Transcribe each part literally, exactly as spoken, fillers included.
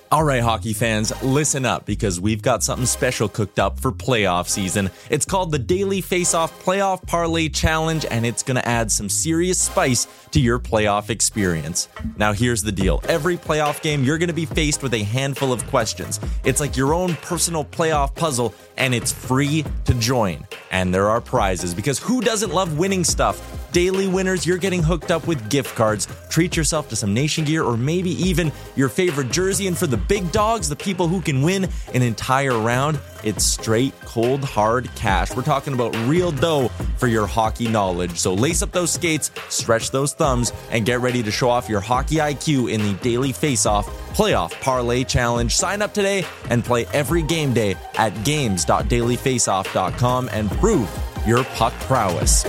All right, hockey fans, listen up because we've got something special cooked up for playoff season. It's called the Daily Face-Off Playoff Parlay Challenge, and it's going to add some serious spice to your playoff experience. Now, here's the deal. Every playoff game, you're going to be faced with a handful of questions. It's like your own personal playoff puzzle, and it's free to join. And there are prizes, because who doesn't love winning stuff? Daily winners, you're getting hooked up with gift cards. Treat yourself to some Nation gear or maybe even your favorite jersey. And for the big dogs, the people who can win an entire round, it's straight, cold, hard cash. We're talking about real dough for your hockey knowledge. So lace up those skates, stretch those thumbs, and get ready to show off your hockey I Q in the Daily Face-Off Playoff Parlay Challenge. Sign up today and play every game day at games dot daily face off dot com and prove your puck prowess.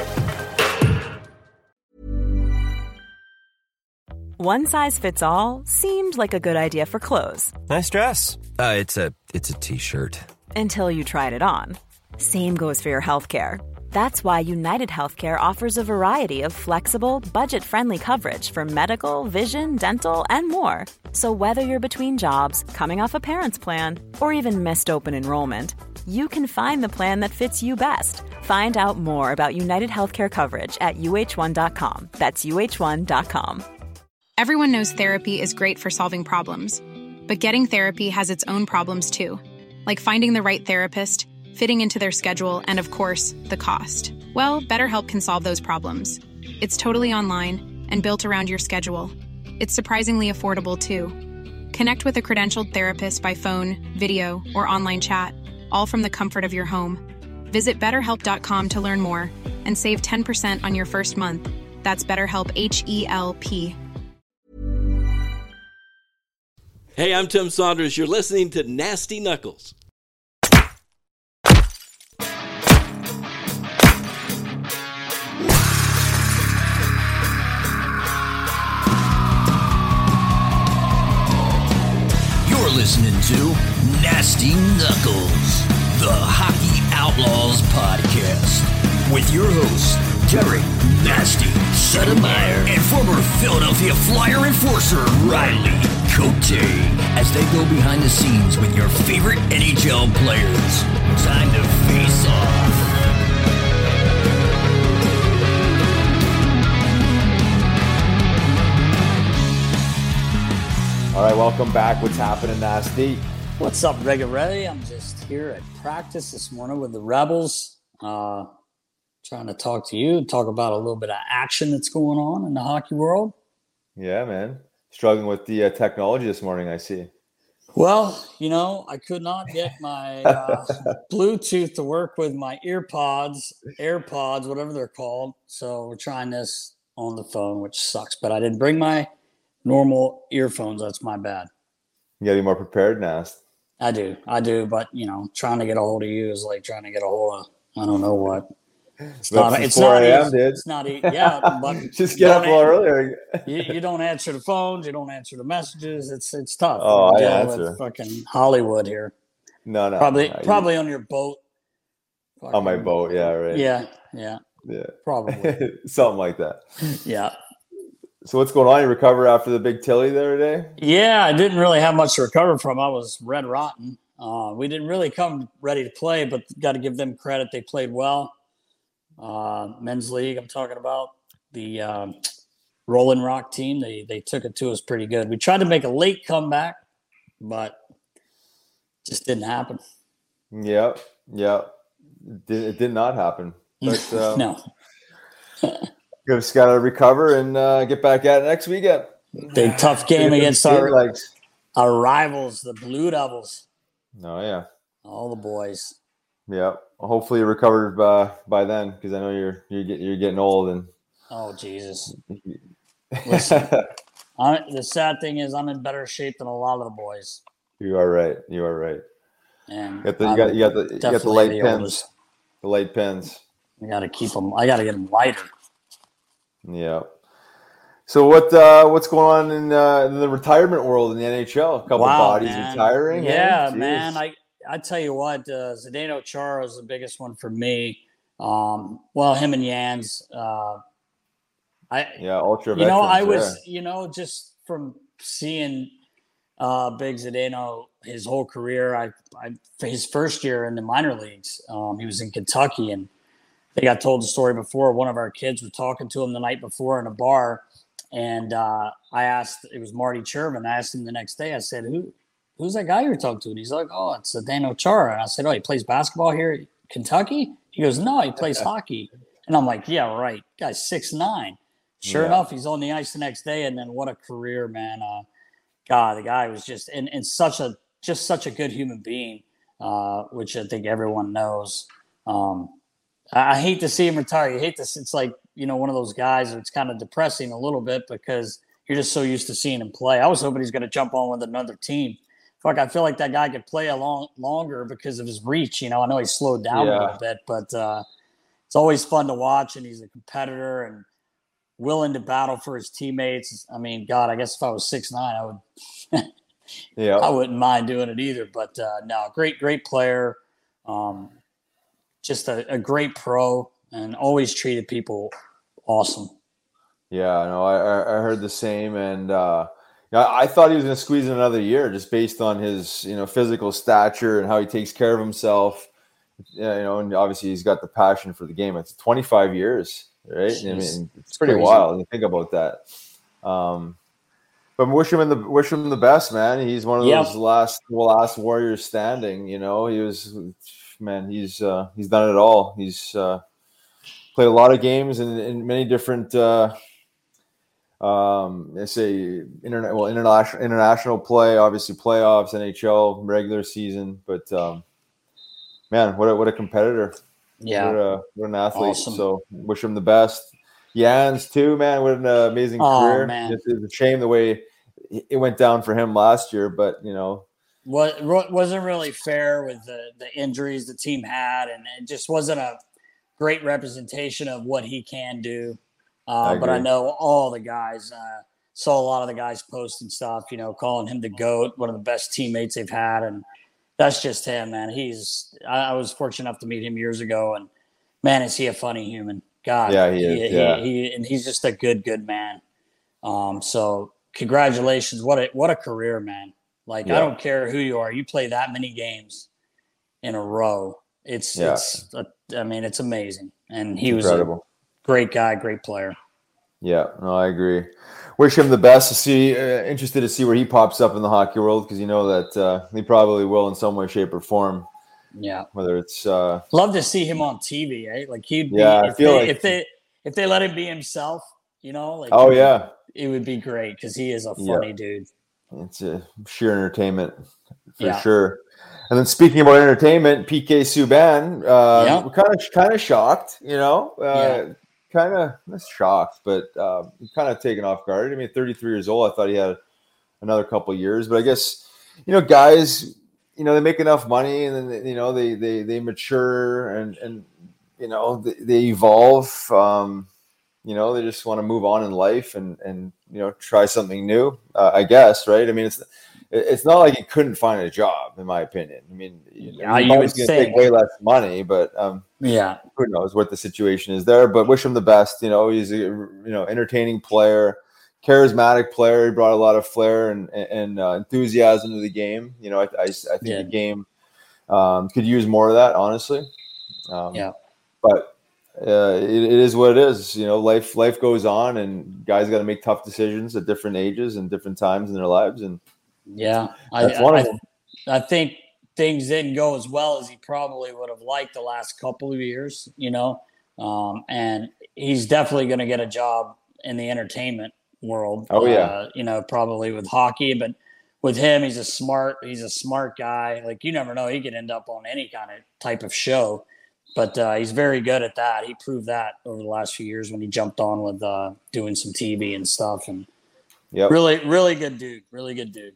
One size fits all seemed like a good idea for clothes. Nice dress. Uh, it's a it's a t-shirt. Until you tried it on. Same goes for your healthcare. That's why United Healthcare offers a variety of flexible, budget-friendly coverage for medical, vision, dental, and more. So whether you're between jobs, coming off a parent's plan, or even missed open enrollment, you can find the plan that fits you best. Find out more about United Healthcare coverage at U H one dot com. That's U H one dot com. Everyone knows therapy is great for solving problems, but getting therapy has its own problems too, like finding the right therapist, fitting into their schedule, and of course, the cost. Well, BetterHelp can solve those problems. It's totally online and built around your schedule. It's surprisingly affordable too. Connect with a credentialed therapist by phone, video, or online chat, all from the comfort of your home. Visit better help dot com to learn more and save ten percent on your first month. That's BetterHelp, H E L P. Hey, I'm Tim Saunders. You're listening to Nasty Knuckles. You're listening to Nasty Knuckles, the Hockey Outlaws podcast, with your hosts, Derek Nasty Sudemeyer and former Philadelphia Flyer enforcer Riley Cote, as they go behind the scenes with your favorite N H L players. Time to face off. All right, welcome back. What's happening, Nasty? What's up, Rega Ray? I'm just here at practice this morning with the Rebels. Uh, trying to talk to you, talk about a little bit of action that's going on in the hockey world. Yeah, man. Struggling with the uh, technology this morning, I see. Well, you know, I could not get my uh, Bluetooth to work with my earpods, AirPods, whatever they're called. So we're trying this on the phone, which sucks. But I didn't bring my normal earphones. That's my bad. You got to be more prepared, Nast. I do. I do. But, you know, trying to get a hold of you is like trying to get a hold of, I don't know what. It's not, it's not easy. Dude. It's not easy. Yeah, but just get up a lot earlier. you, you don't answer the phones. You don't answer the messages. It's it's tough. Oh, I dealing answer. with fucking Hollywood here. No, no. Probably no, probably you, on your boat. Fucking, on my boat, yeah, right. Yeah, yeah, yeah. Probably something like that. Yeah. So what's going on? You recover after the big Tilly the other day? Yeah, I didn't really have much to recover from. I was red rotten. Uh, we didn't really come ready to play, but got to give them credit. They played well. Uh, men's league, I'm talking about the um, Rolling Rock team. They they took it to us pretty good. We tried to make a late comeback, but just didn't happen. Yep, yep. It did, it did not happen. But, um, no. Just got to recover and uh, get back at it next weekend. Big tough game against our, legs. our rivals, the Blue Devils. Oh, yeah. All the boys. Yeah. Well, hopefully you're recovered by, by then, because I know you're you're, get, you're getting old. And oh, Jesus. Listen, I, the sad thing is I'm in better shape than a lot of the boys. You are right. You are right. And you got the, you got, you got the, you got the light the pins. oldest. The light pins. I got to keep them. I got to get them lighter. Yeah. So what uh, what's going on in, uh, in the retirement world in the N H L? A couple wow, bodies man. retiring. Yeah, eh? man. I I tell you what, uh, Zdeno Chara is the biggest one for me. Um, well, him and Jans. Uh, I yeah, ultra. You know, I was yeah. you know just from seeing uh, Big Zdeno his whole career. I, I his first year in the minor leagues, um, he was in Kentucky, and I think I told the story before. One of our kids was talking to him the night before in a bar, and uh, I asked, it was Marty Chervin. I asked him the next day. I said, "Who, who's that guy you're talking to?" And he's like, "Oh, it's Zdeno Chara." And I said, "Oh, he plays basketball here at Kentucky?" He goes, "No, he plays hockey." And I'm like, "Yeah, right. Guy's six nine." Sure yeah. enough, he's on the ice the next day, and then what a career, man! Uh, God, the guy was just and, and such a just such a good human being, uh, which I think everyone knows. Um, I, I hate to see him retire. You hate this. It's like, you know, one of those guys. It's kind of depressing a little bit because you're just so used to seeing him play. I was hoping he's going to jump on with another team. Fuck, I feel like that guy could play a long longer because of his reach. You know, I know he's slowed down yeah. a little bit, but uh, it's always fun to watch, and he's a competitor and willing to battle for his teammates. I mean, God, I guess if I was six nine, I would, yeah, I wouldn't mind doing it either. But uh, no, great, great player, um, just a, a great pro, and always treated people awesome. Yeah, no, I, I heard the same, and uh, I thought he was going to squeeze in another year just based on his, you know, physical stature and how he takes care of himself. Yeah, you know, and obviously he's got the passion for the game. It's twenty-five years. Right, Jeez, I mean, it's pretty crazy. Wild to think about that. Um, but wish him in the wish him the best, man. He's one of yep. those last last warriors standing. You know, he was man. He's uh, he's done it all. He's uh, played a lot of games in, in many different. Uh, um, let's say internet well international international play, obviously playoffs, N H L, regular season. But um, man, what a, what a competitor. Yeah, what, a, what an athlete. Awesome. So wish him the best. Jans too, man. What an uh, amazing oh, career. Man. It's, it's a shame the way it went down for him last year, but you know, what wasn't really fair with the the injuries the team had, and it just wasn't a great representation of what he can do. Uh, I but I know all the guys. Uh, saw a lot of the guys posting stuff, you know, calling him the GOAT, one of the best teammates they've had, and that's just him, man. He's I, I was fortunate enough to meet him years ago, and man, is he a funny human. God, yeah, he is. He, yeah. He, he, and he's just a good, good man. Um, so congratulations. What a what a career, man. Like, yeah. I don't care who you are. You play that many games in a row. It's yeah. it's a, I mean, it's amazing. And he Incredible. was a great guy, great player. Yeah, no, I agree. Wish him the best. To see, uh, interested to see where he pops up in the hockey world, because you know that uh, he probably will in some way, shape, or form. Yeah, whether it's uh, love to see him on T V, eh? Like he'd be, yeah, if I feel they, like if they if they let him be himself, you know, like oh yeah, it would be great because he is a funny yeah. dude. It's a sheer entertainment for yeah. sure. And then speaking about entertainment, P K Subban, uh, yeah. we're kind of kind of shocked, you know. Uh, yeah. Kind of not shocked, but uh, kind of taken off guard. I mean, thirty-three years old. I thought he had another couple of years, but I guess you know, guys, you know, they make enough money, and then you know, they they they mature, and and you know, they, they evolve. Um, you know, they just want to move on in life, and and you know, try something new. Uh, I guess, right? I mean, it's it's not like he couldn't find a job, in my opinion. I mean, you know, yeah, he's you would going to take way less money, but um, yeah, who knows what the situation is there. But wish him the best. You know, he's a you know entertaining player, charismatic player. He brought a lot of flair and and uh, enthusiasm to the game. You know, I I, I think yeah. the game um, could use more of that, honestly. Um, yeah, but. Uh, it, it is what it is. You know, life life goes on, and guys got to make tough decisions at different ages and different times in their lives. And yeah, that's I, one I, of them. I think things didn't go as well as he probably would have liked the last couple of years. You know, um, and he's definitely going to get a job in the entertainment world. Oh yeah, uh, you know, probably with hockey, but with him, he's a smart he's a smart guy. Like you never know, he could end up on any kind of type of show. But uh, he's very good at that. He proved that over the last few years when he jumped on with uh, doing some T V and stuff. And yep. really, really good dude. Really good dude.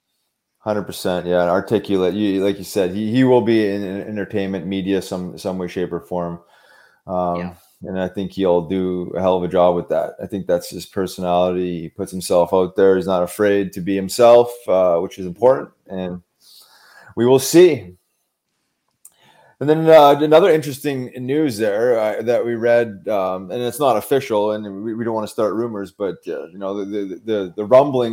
one hundred percent. Yeah, and articulate. You, like you said, he, he will be in, in entertainment media some some way, shape, or form. Um, yeah. And I think he'll do a hell of a job with that. I think that's his personality. He puts himself out there. He's not afraid to be himself, uh, which is important. And we will see. And then uh, another interesting news there uh, that we read, um, and it's not official, and we, we don't want to start rumors, but uh, you know the, the the the rumblings of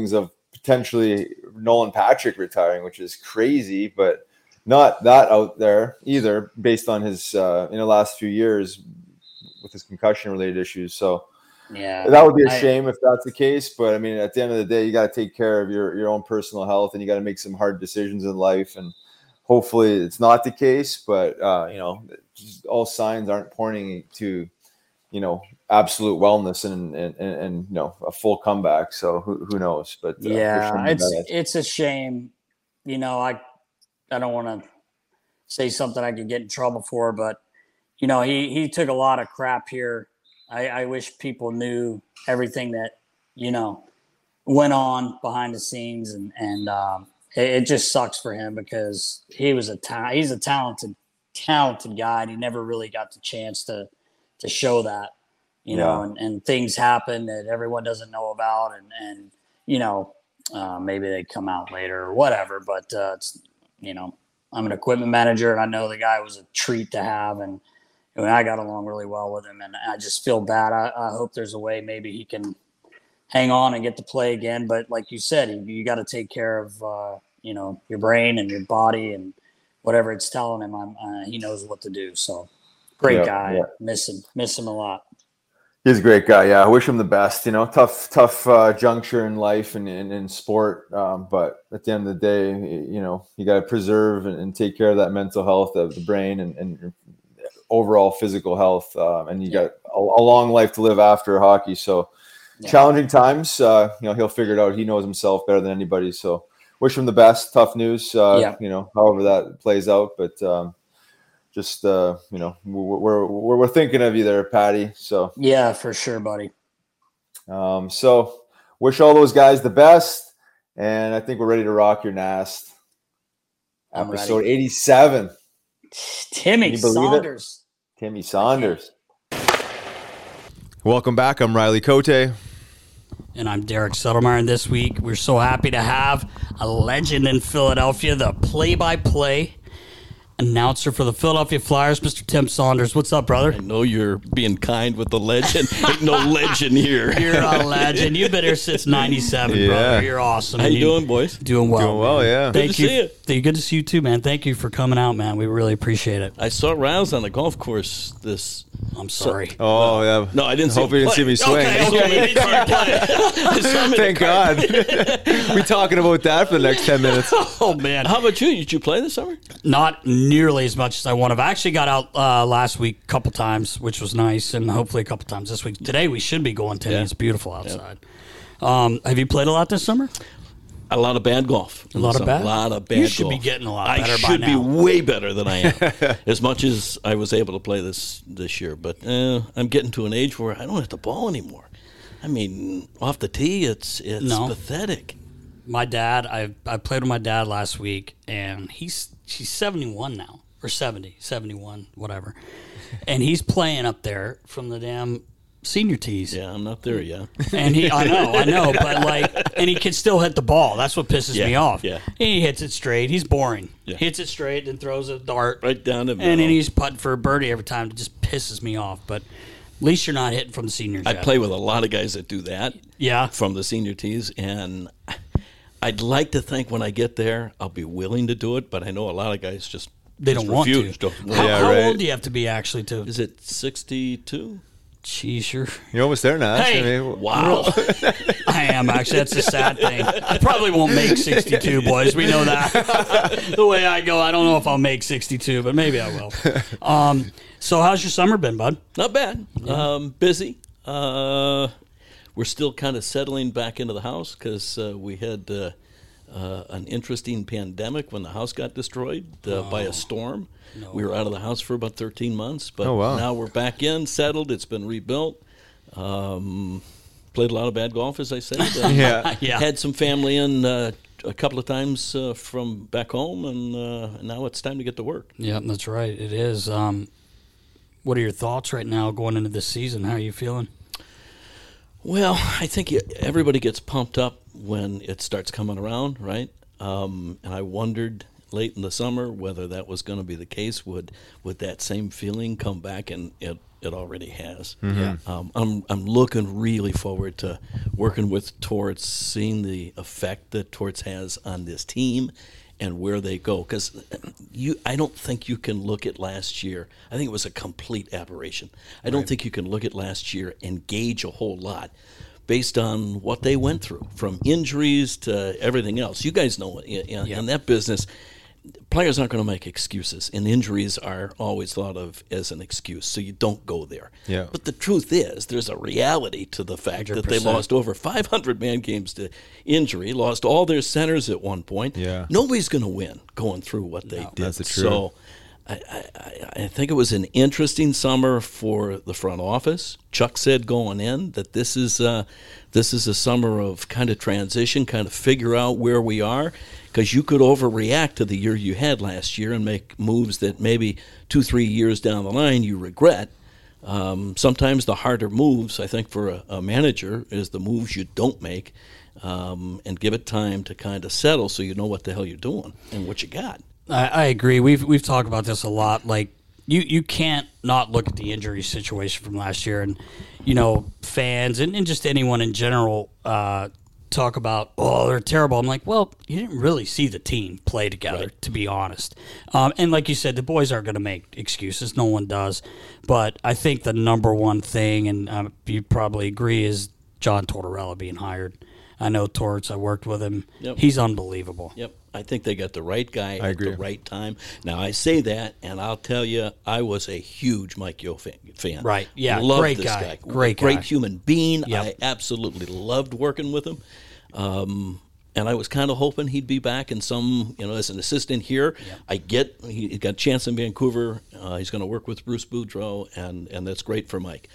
potentially Nolan Patrick retiring, which is crazy, but not that out there either, based on his uh, in the last few years with his concussion related issues. So yeah, that would be a I, shame if that's the case. But I mean, at the end of the day, you got to take care of your, your own personal health, and you got to make some hard decisions in life. And hopefully it's not the case, but uh, you know, just all signs aren't pointing to, you know, absolute wellness and, and, and, and you know, a full comeback. So who, who knows, but uh, yeah, it's, it's a shame. You know, I, I don't want to say something I could get in trouble for, but you know, he, he took a lot of crap here. I, I wish people knew everything that, you know, went on behind the scenes, and, and um, it, it just sucks for him because he was a ta- he's a talented, talented guy, and he never really got the chance to, to show that, you yeah. know, and, and things happen that everyone doesn't know about. And, and, you know, uh, maybe they come out later or whatever, but uh, it's, you know, I'm an equipment manager, and I know the guy was a treat to have. And I mean, I got along really well with him, and I just feel bad. I, I hope there's a way maybe he can hang on and get to play again. But like you said, you, you got to take care of, uh, you know, your brain and your body and whatever it's telling him. I'm, uh, he knows what to do. So great yeah, guy. Yeah. Miss him. Miss him a lot. He's a great guy. Yeah, I wish him the best. You know, tough, tough uh, juncture in life and in, in sport. Um, but at the end of the day, you know, you got to preserve and, and take care of that mental health of the brain and, and overall physical health. Um, and you yeah. got a, a long life to live after hockey. So yeah. challenging times. Uh, you know, he'll figure it out. He knows himself better than anybody. So wish him the best. Tough news. Uh, yeah. You know, however that plays out, but. Um, Just uh, you know, we're, we're we're thinking of you there, Patty. So yeah, for sure, buddy. Um, so wish all those guys the best, and I think we're ready to rock your Nast. I'm Episode ready. eighty-seven. Timmy Saunders. It? Timmy Saunders. Welcome back. I'm Riley Cote. And I'm Derek Settlemeyer. And this week, we're so happy to have a legend in Philadelphia, the play-by-play announcer for the Philadelphia Flyers, Mister Tim Saunders. What's up, brother? I know you're being kind with the legend. Ain't no legend here. You're a legend. You've been here since ninety-seven, yeah. brother. You're awesome. How you, you doing, boys? Doing well. Doing well, man. yeah. Thank good you. to see you. Good to see you too, man. Thank you for coming out, man. We really appreciate it. I saw Rouse on the golf course this. I'm sorry. Oh, yeah. No, I didn't see Hope you didn't see me swing. Okay, okay. Thank God. We're talking about that for the next ten minutes. Oh, man. How about you? Did you play this summer? Not nearly as much as I want to. I actually got out uh, last week a couple times, which was nice, and hopefully a couple times this week. Today we should be going, Timmy. Yeah. It's beautiful outside. Yeah. Um, have you played a lot this summer? A lot of bad golf. A lot of bad? A lot of bad golf. You should golf. be getting a lot better I by should now. be way better than I am, as much as I was able to play this this year. But uh, I'm getting to an age where I don't hit the ball anymore. I mean, off the tee, it's it's no. pathetic. My dad, I I played with my dad last week, and he's he's seventy-one now, or seventy, seventy-one, whatever. And he's playing up there from the damn senior tees. Yeah, I'm not there yet. And he, I know, I know, but like, and he can still hit the ball. That's what pisses yeah, me off. Yeah. And he hits it straight. He's boring. Yeah. Hits it straight and throws a dart right down the middle. And then he's putting for a birdie every time. It just pisses me off. But at least you're not hitting from the seniors. I yet. play with a lot of guys that do that. Yeah. From the senior tees, and I'd like to think when I get there, I'll be willing to do it. But I know a lot of guys just they just don't want refuse. to. Don't how yeah, how right. old do you have to be actually to? Is it sixty-two? Jeez, you're you're almost there now. Hey, I mean, wow. I am actually. That's a sad thing. I probably won't make sixty-two, boys. We know that. The way I go, I don't know if I'll make sixty-two, but maybe I will. Um, so, how's your summer been, bud? Not bad. Yeah. Um, busy. Uh, we're still kind of settling back into the house because uh, we had uh, uh, an interesting pandemic when the house got destroyed uh, oh. by a storm. No. We were out of the house for about thirteen months, but oh, wow. now we're back in, settled. It's been rebuilt. Um, played a lot of bad golf, as I said. Uh, yeah. yeah. Had some family in uh, a couple of times uh, from back home, and uh, now it's time to get to work. Yeah, that's right. It is. Um, what are your thoughts right now going into this season? How are you feeling? Well, I think everybody gets pumped up when it starts coming around, right? Um, and I wondered late in the summer whether that was going to be the case. Would would that same feeling come back in, in it already has. Mm-hmm. Um, I'm I'm looking really forward to working with Torts, seeing the effect that Torts has on this team and where they go. Because you, I don't think you can look at last year. I think it was a complete aberration. I don't Right. think you can look at last year and gauge a whole lot based on what they went through, from injuries to everything else. You guys know, in, in, Yeah. in that business, players aren't going to make excuses, and injuries are always thought of as an excuse, so you don't go there. Yeah. But the truth is, there's a reality to the fact that they one hundred percent. lost over five hundred man games to injury, lost all their centers at one point. Yeah. Nobody's going to win going through what they did. That's the truth. So I, I, I think it was an interesting summer for the front office. Chuck said going in that this is uh, this is a summer of kind of transition, kind of figure out where we are, because you could overreact to the year you had last year and make moves that maybe two, three years down the line you regret. Um, sometimes the harder moves, I think, for a, a manager is the moves you don't make, um, and give it time to kind of settle so you know what the hell you're doing and what you got. I, I agree. We've we've talked about this a lot. Like you, you can't not look at the injury situation from last year, and you know fans and, and just anyone in general uh, talk about, oh, they're terrible. I'm like, well, you didn't really see the team play together, Right. to be honest. Um, and like you said, the boys aren't going to make excuses. No one does. But I think the number one thing, and um, you probably agree, is John Tortorella being hired. I know Torts. I worked with him. Yep. He's unbelievable. Yep. I think they got the right guy I at agree. the right time. Now, I say that, and I'll tell you, I was a huge Mike Yo fan. fan. Right. Yeah, Loved great this guy. guy. Great guy. Great human being. Yep. I absolutely loved working with him. Um, and I was kind of hoping he'd be back in some, you know, as an assistant here. I get he got a chance in Vancouver. Uh, he's going to work with Bruce Boudreau, and, and that's great for Mike.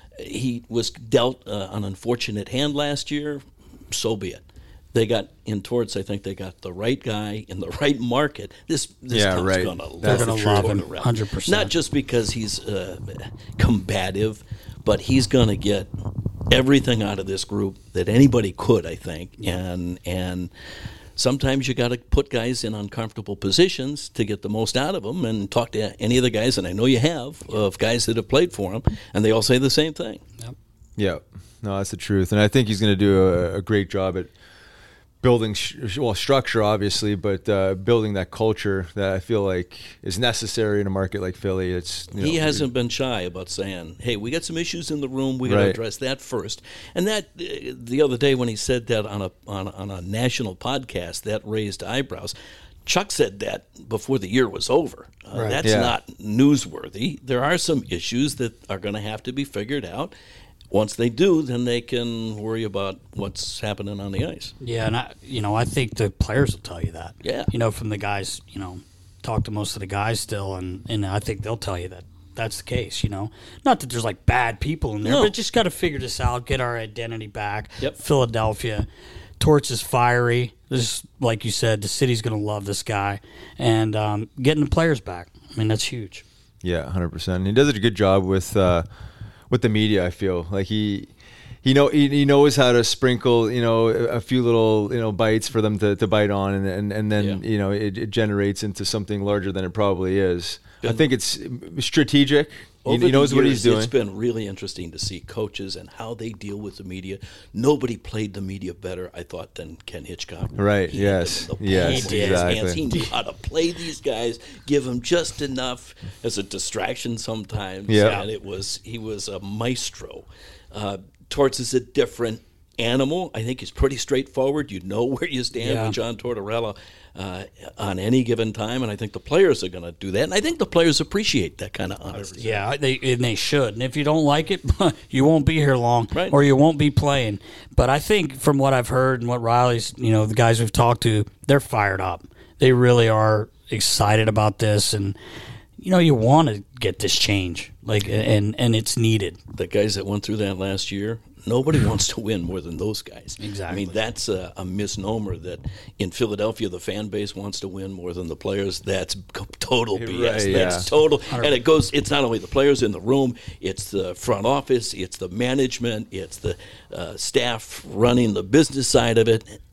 He was dealt uh, an unfortunate hand last year. So be it. They got in Torts. I think they got the right guy in the right market. This this Yeah, town's right. gonna That's love the truth. Tortorella. one hundred percent. Not just because he's uh, combative, but he's going to get everything out of this group that anybody could, I think. And and sometimes you got to put guys in uncomfortable positions to get the most out of them, and talk to any of the guys, and I know you have, of guys that have played for him, and they all say the same thing. Yeah, no, that's the truth, and I think he's going to do a, a great job at building, sh- well, structure obviously, but uh, building that culture that I feel like is necessary in a market like Philly. It's you know, He hasn't been shy about saying, "Hey, we got some issues in the room. We got to Right. address that first." And that uh, the other day when he said that on a on, on a national podcast, that raised eyebrows. Chuck said that before the year was over. Uh, Right. That's Yeah. not newsworthy. There are some issues that are going to have to be figured out. Once they do, then they can worry about what's happening on the ice. Yeah, and I, you know, I think the players will tell you that. Yeah. You know, from the guys, you know, talk to most of the guys still, and, and I think they'll tell you that that's the case, you know. Not that there's, like, bad people in there, No. but just got to figure this out, get our identity back. Yep. Philadelphia. Torts is fiery. This, like you said, the city's going to love this guy. And um, getting the players back, I mean, that's huge. Yeah, one hundred percent. And he does a good job with uh, with the media. I feel like he he know he, he knows how to sprinkle you know a few little you know bites for them to, to bite on, and and, and then Yeah. you know it, it generates into something larger than it probably is. I think it's strategic. He, Over he knows the what years, he's doing. It's been really interesting to see coaches and how they deal with the media. Nobody played the media better, I thought, than Ken Hitchcock. Right, He had yes, the- the yes, ball in his hands. exactly. He knew how to play these guys, give them just enough as a distraction sometimes. Yeah. And it was he was a maestro. Uh, Torts is a different animal. I think he's pretty straightforward. You know where you stand Yeah. with John Tortorella uh, on any given time, and I think the players are going to do that. And I think the players appreciate that kind of honesty. Yeah, they and they should. And if you don't like it, you won't be here long, Right. or you won't be playing. But I think from what I've heard and what Riley's, you know, the guys we've talked to, they're fired up. They really are excited about this, and you know, you want to get this change, like, and and it's needed. The guys that went through that last year, nobody wants to win more than those guys. Exactly. I mean, that's a, a misnomer that in Philadelphia the fan base wants to win more than the players. That's co- total B S. Right, That's yeah. total. And it goes. It's not only the players in the room. It's the front office. It's the management. It's the uh, staff running the business side of it.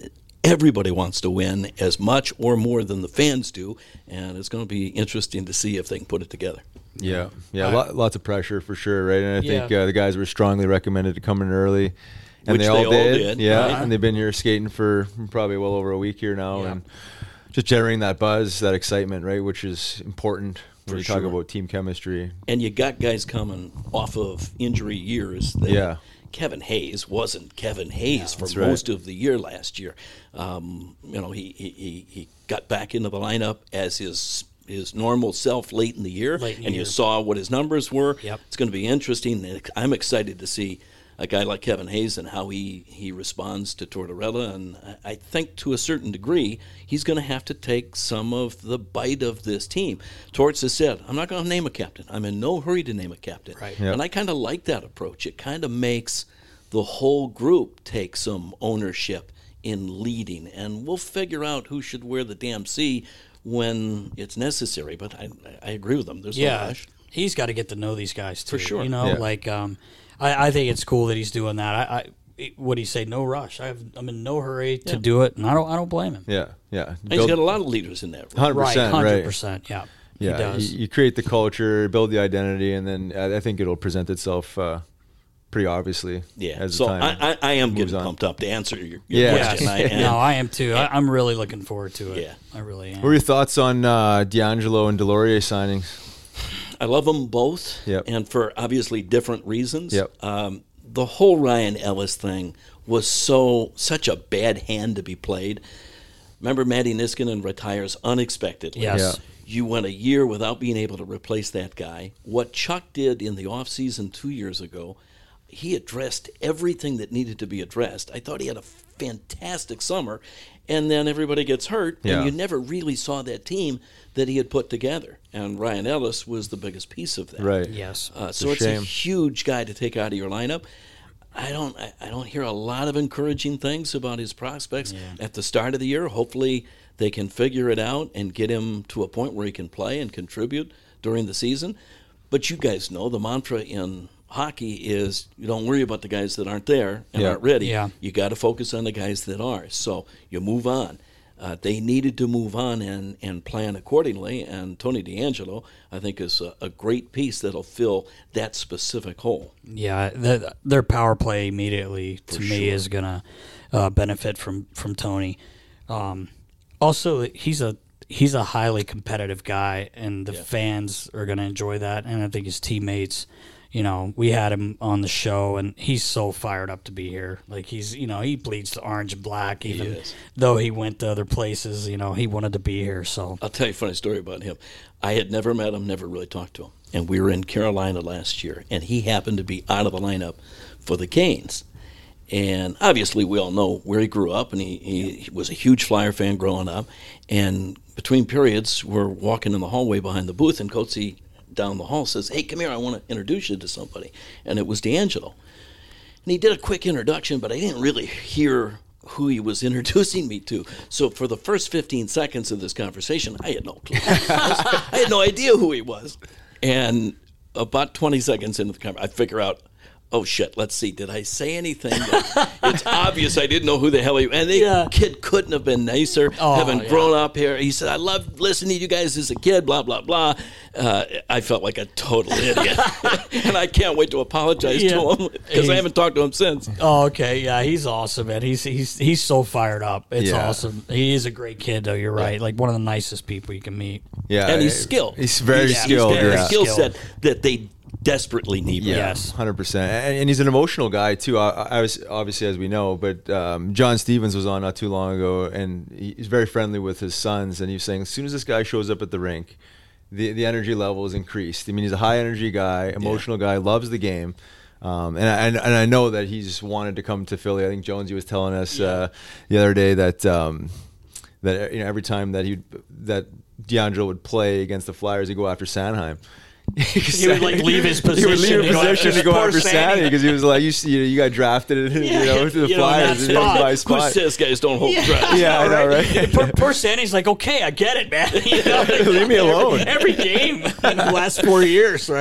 everybody wants to win as much or more than the fans do, and it's going to be interesting to see if they can put it together. Yeah, yeah, Uh, lot, lots of pressure for sure, right? And I Yeah. think uh, the guys were strongly recommended to come in early, and Which they all they all did. did, Yeah, right. and they've been here skating for probably well over a week here now, Yeah. and just generating that buzz, that excitement, right? Which is important when For you talk sure. about team chemistry. And you got guys coming off of injury years. That Yeah. Kevin Hayes wasn't Kevin Hayes for that's right. most of the year last year. Um, you know, he, he, he- he got back into the lineup as his his normal self late in the year, Late in the and year. you saw what his numbers were. Yep. It's going to be interesting. and I'm excited to see a guy like Kevin Hayes and how he, he responds to Tortorella. And I I think to a certain degree, he's going to have to take some of the bite of this team. Torts has said, I'm not going to name a captain. I'm in no hurry to name a captain. Right. Yep. And I kind of like that approach. It kind of makes the whole group take some ownership in leading. And we'll figure out who should wear the damn C when it's necessary. But I, I agree with them. There's no Yeah, rush. he's got to get to know these guys too. For sure. You know, Yeah. like um, I, I think it's cool that he's doing that. I, I what do you say? No rush. I have, I'm in no hurry to do it, and I don't. I don't blame him. Yeah, yeah. And he's got a lot of leaders in that room. hundred Right, percent, hundred right? percent. Yeah, Yeah, he does. You, you create the culture, build the identity, and then I I think it'll present itself uh, pretty obviously. Yeah, as the so time I, I, I am moves getting on. pumped up to answer your, your Yeah. question. I Yes. am. No, I am too. I, I'm really looking forward to it. Yeah. I really am. What were your thoughts on uh, D'Angelo and Delorier signings? I love them both, Yep. and for obviously different reasons. Yep. Um, the whole Ryan Ellis thing was so such a bad hand to be played. Remember, Matty Niskanen retires unexpectedly. Yes. Yeah. You went a year without being able to replace that guy. What Chuck did in the offseason two years ago, he addressed everything that needed to be addressed. I thought he had a fantastic summer, and then everybody gets hurt, Yeah. and you never really saw that team that he had put together. And Ryan Ellis was the biggest piece of that. Right. Yes. Uh, It's so a it's shame. a huge guy to take out of your lineup. I don't I, I don't hear a lot of encouraging things about his prospects at the start of the year. Hopefully they can figure it out and get him to a point where he can play and contribute during the season. But you guys know the mantra in hockey is you don't worry about the guys that aren't there and Yeah. aren't ready. Yeah. You got to focus on the guys that are. So you move on. Uh, they needed to move on and, and plan accordingly, and Tony D'Angelo, I think, is a, a great piece that'll fill that specific hole. Yeah, the, their power play immediately to For me sure. is gonna uh, benefit from from Tony. Um, also, he's a he's a highly competitive guy, and the Yeah. fans are gonna enjoy that. And I think his teammates, you know, we had him on the show, and he's so fired up to be here. Like he's, you know, he bleeds the orange and black, even is. though he went to other places. You know, he wanted to be here. So I'll tell you a funny story about him. I had never met him, never really talked to him. And we were in Carolina last year, and he happened to be out of the lineup for the Canes. And obviously, we all know where he grew up, and he, he, he was a huge Flyer fan growing up. And between periods, we're walking in the hallway behind the booth, and Coatsy down the hall says, "Hey, come here, I want to introduce you to somebody." And it was D'Angelo. And he did a quick introduction, but I didn't really hear who he was introducing me to. So for the first fifteen seconds of this conversation, I had no clue. I had no idea who he was. And about twenty seconds into the conversation, I figure out, oh shit, let's see, did I say anything that it's obvious I didn't know who the hell he was? And the Yeah. kid couldn't have been nicer, Oh, having yeah. grown up here. He said, I loved listening to you guys as a kid, blah, blah, blah. Uh, I felt like a total idiot. And I can't wait to apologize Yeah. to him because I haven't talked to him since. Oh, okay. Yeah, he's awesome, man. He's he's he's so fired up. It's Yeah. awesome. He is a great kid, though. You're right. Like one of the nicest people you can meet. Yeah, And he's uh, skilled. He's very He's- skilled. He's got yeah. a skill Skilled. set that they desperately need. Yeah, right now. Yes. hundred percent, and, and he's an emotional guy too. I, I was obviously, as we know, but um, John Stevens was on not too long ago, and he's very friendly with his sons. And he was saying, as soon as this guy shows up at the rink, the the energy level is increased. I mean, he's a high energy guy, emotional guy, loves the game. Um, and, I, and and I know that he's wanted to come to Philly. I think Jonesy was telling us uh, the other day that um, that you know every time that he that D'Angelo would play against the Flyers, he'd go after Sanheim. He would like leave his position. He would leave and his go position after to go poor after Sandy. Sandy because he was like, you see, you got drafted, you know, to the You know, in that Flyers, and he was spot. my Who spot. says guys don't hold drafts? Yeah, I know, right? poor, poor Sandy's like, okay, I get it, man. You know, like, Leave me alone. Every, every game in the last four years, right?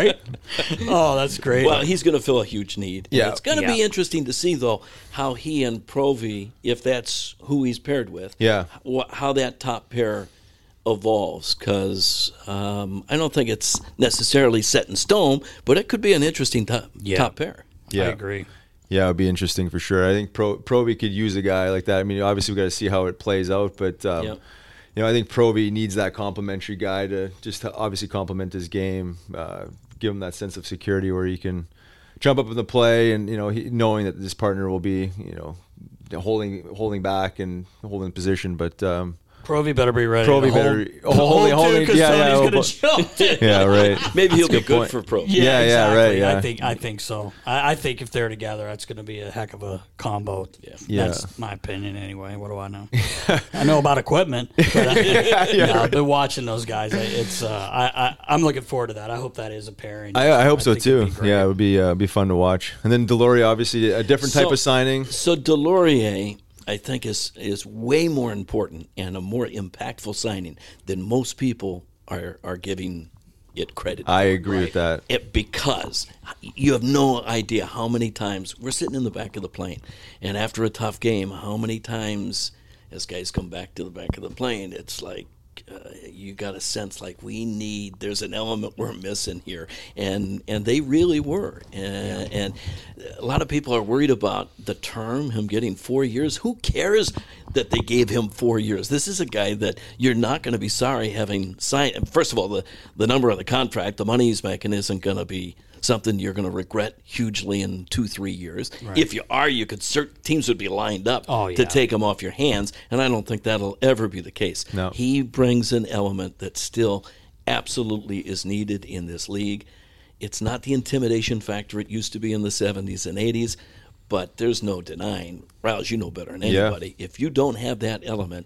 Oh, that's great. Well, he's going to fill a huge need. Yeah. And it's going to Yeah. be interesting to see, though, how he and Provy, if that's who he's paired with, Yeah. wh- how that top pair evolves. Because um, I don't think it's necessarily set in stone, but it could be an interesting top, Yeah. top pair. Yeah. I agree. Yeah, it would be interesting for sure. I think Pro Provy could use a guy like that. I mean, obviously we got to see how it plays out, but um, Yep. you know, I think Provy needs that complimentary guy to just to obviously complement his game, uh, give him that sense of security where he can jump up in the play, and you know, he, knowing that this partner will be, you know, holding holding back and holding position, but. Um, Provy better be ready. Provy to better hold, hold- hold, holding- because yeah, yeah, Tony's well, going to jump. yeah, right. Maybe he'll That's a be good point. for Provy. Yeah, Yeah, yeah, exactly. right, yeah. I think I think so. I, I think if they're together, that's going to be a heck of a combo. Yeah, Yeah. that's my opinion anyway. What do I know? I know about equipment, but I, no, I've been watching those guys. It's uh, I, I I'm looking forward to that. I hope that is a pairing. I, I hope so think it'd too. be great. Yeah, it would be uh, be fun to watch. And then Deloria, obviously, a different type So- of signing. So Delorier, I think, is is way more important and a more impactful signing than most people are are giving it credit. I for. agree with that. It, because you have no idea how many times we're sitting in the back of the plane, and after a tough game, how many times as guys come back to the back of the plane, it's like uh, you got a sense like we need. There's an element we're missing here, and and they really were. And, and a lot of people are worried about the term, him getting four years. Who cares that they gave him four years? This is a guy that you're not going to be sorry having signed. First of all, the the number of the contract, the money he's making, isn't going to be something you're going to regret hugely in two, three years. Right. If you are, you could cert- teams would be lined up Oh, to yeah. take him off your hands, and I don't think that'll ever be the case. No. He brings an element that still absolutely is needed in this league. It's not the intimidation factor it used to be in the seventies and eighties, but there's no denying, Riles, you know better than Yeah. anybody, if you don't have that element,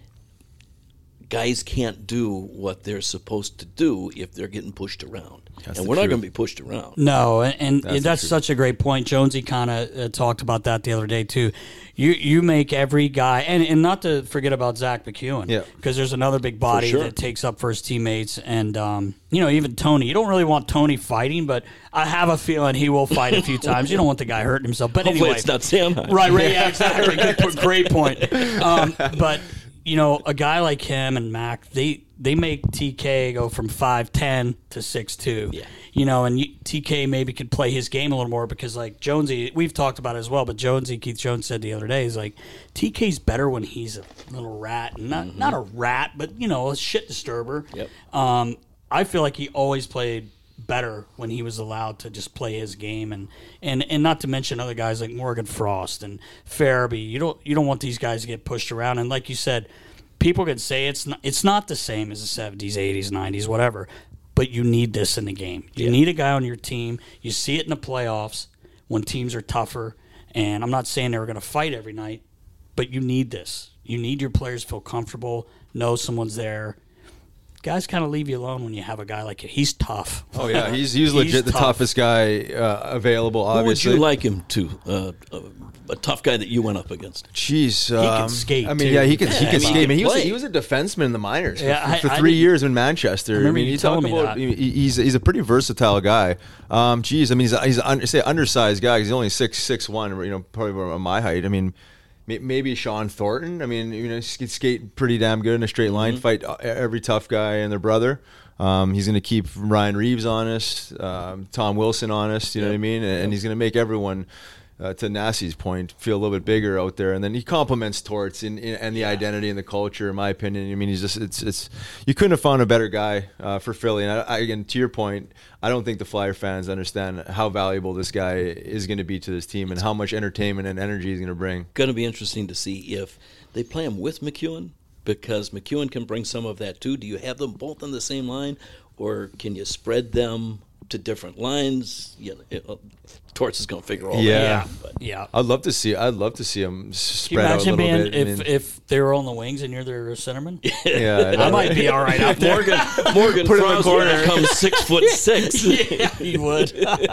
guys can't do what they're supposed to do if they're getting pushed around. That's and the we're not truth. going to be pushed around. No, and, and That's that's, the truth. such a great point. Jonesy kind of uh, talked about that the other day too. You you make every guy, and, and not to forget about Zach McEwen, Yeah. because there's another big body sure. that takes up for his teammates, and um, you know, even Tony. You don't really want Tony fighting, but I have a feeling he will fight a few times. You don't want the guy hurting himself. But Hopefully anyway, it's not Sam Hine. right, right, yeah, exactly. Good point, great point. Um, but you know, a guy like him and Mac, they they make T K go from five ten to six two. Yeah. You know, and you, T K maybe could play his game a little more because, like Jonesy, we've talked about it as well. But Jonesy, Keith Jones said the other day, he's like, T K's better when he's a little rat, and not not a rat, but you know, a shit disturber. Yep. Um, I feel like he always played better when he was allowed to just play his game, and, and, and not to mention other guys like Morgan Frost and Farabee. You don't you don't want these guys to get pushed around. And like you said, people can say it's not it's not the same as the seventies, eighties, nineties, whatever. But you need this in the game. You Yeah. need a guy on your team. You see it in the playoffs when teams are tougher. And I'm not saying they were going to fight every night, but you need this. You need your players to feel comfortable, know someone's there. Guys kind of leave you alone when you have a guy like you. He's tough. Oh yeah, he's he's legit the tough. toughest guy uh, available. Who would Obviously, you like him to? Uh, uh, a tough guy that you went up against. Jeez, can um, skate, I mean, too. yeah, he can Yeah, he I can mean, skate. he I mean, he was a, play. he was a defenseman in the minors for, Yeah, I- for I three didn't- years in Manchester. I remember mean, you you talk telling me about that. he- he's he's a pretty versatile guy. Um, geez, I mean, he's a, he's an, say undersized guy. He's only six six one. You know, probably around my height. I mean. may- Maybe Sean Thornton. I mean, you know, he can skate pretty damn good in a straight line. Mm-hmm. Fight every tough guy and their brother. Um, he's going to keep Ryan Reeves honest, um, Tom Wilson honest. You know what I mean? And, and he's going to make everyone, uh, to Nasty's point, feel a little bit bigger out there. And then he complements Torts in, in, and the identity and the culture. In my opinion, I mean, he's just it's it's you couldn't have found a better guy uh, for Philly. And I, I, again, to your point, I don't think the Flyer fans understand how valuable this guy is going to be to this team and how much entertainment and energy he's going to bring. Going to be interesting to see if they play him with McEwen, because McEwen can bring some of that too. Do you have them both on the same line, or can you spread them to different lines? You know, it, uh, Torts is going to figure all Yeah. that Yeah, out. But yeah. I'd love to see. I'd love to see him Can you spread out a imagine little being bit. I if mean, if they were on the wings and you're their centerman? yeah, I might be all right out there. Morgan, Morgan Put him in the Frost corner. becomes six foot six. Yeah, he would.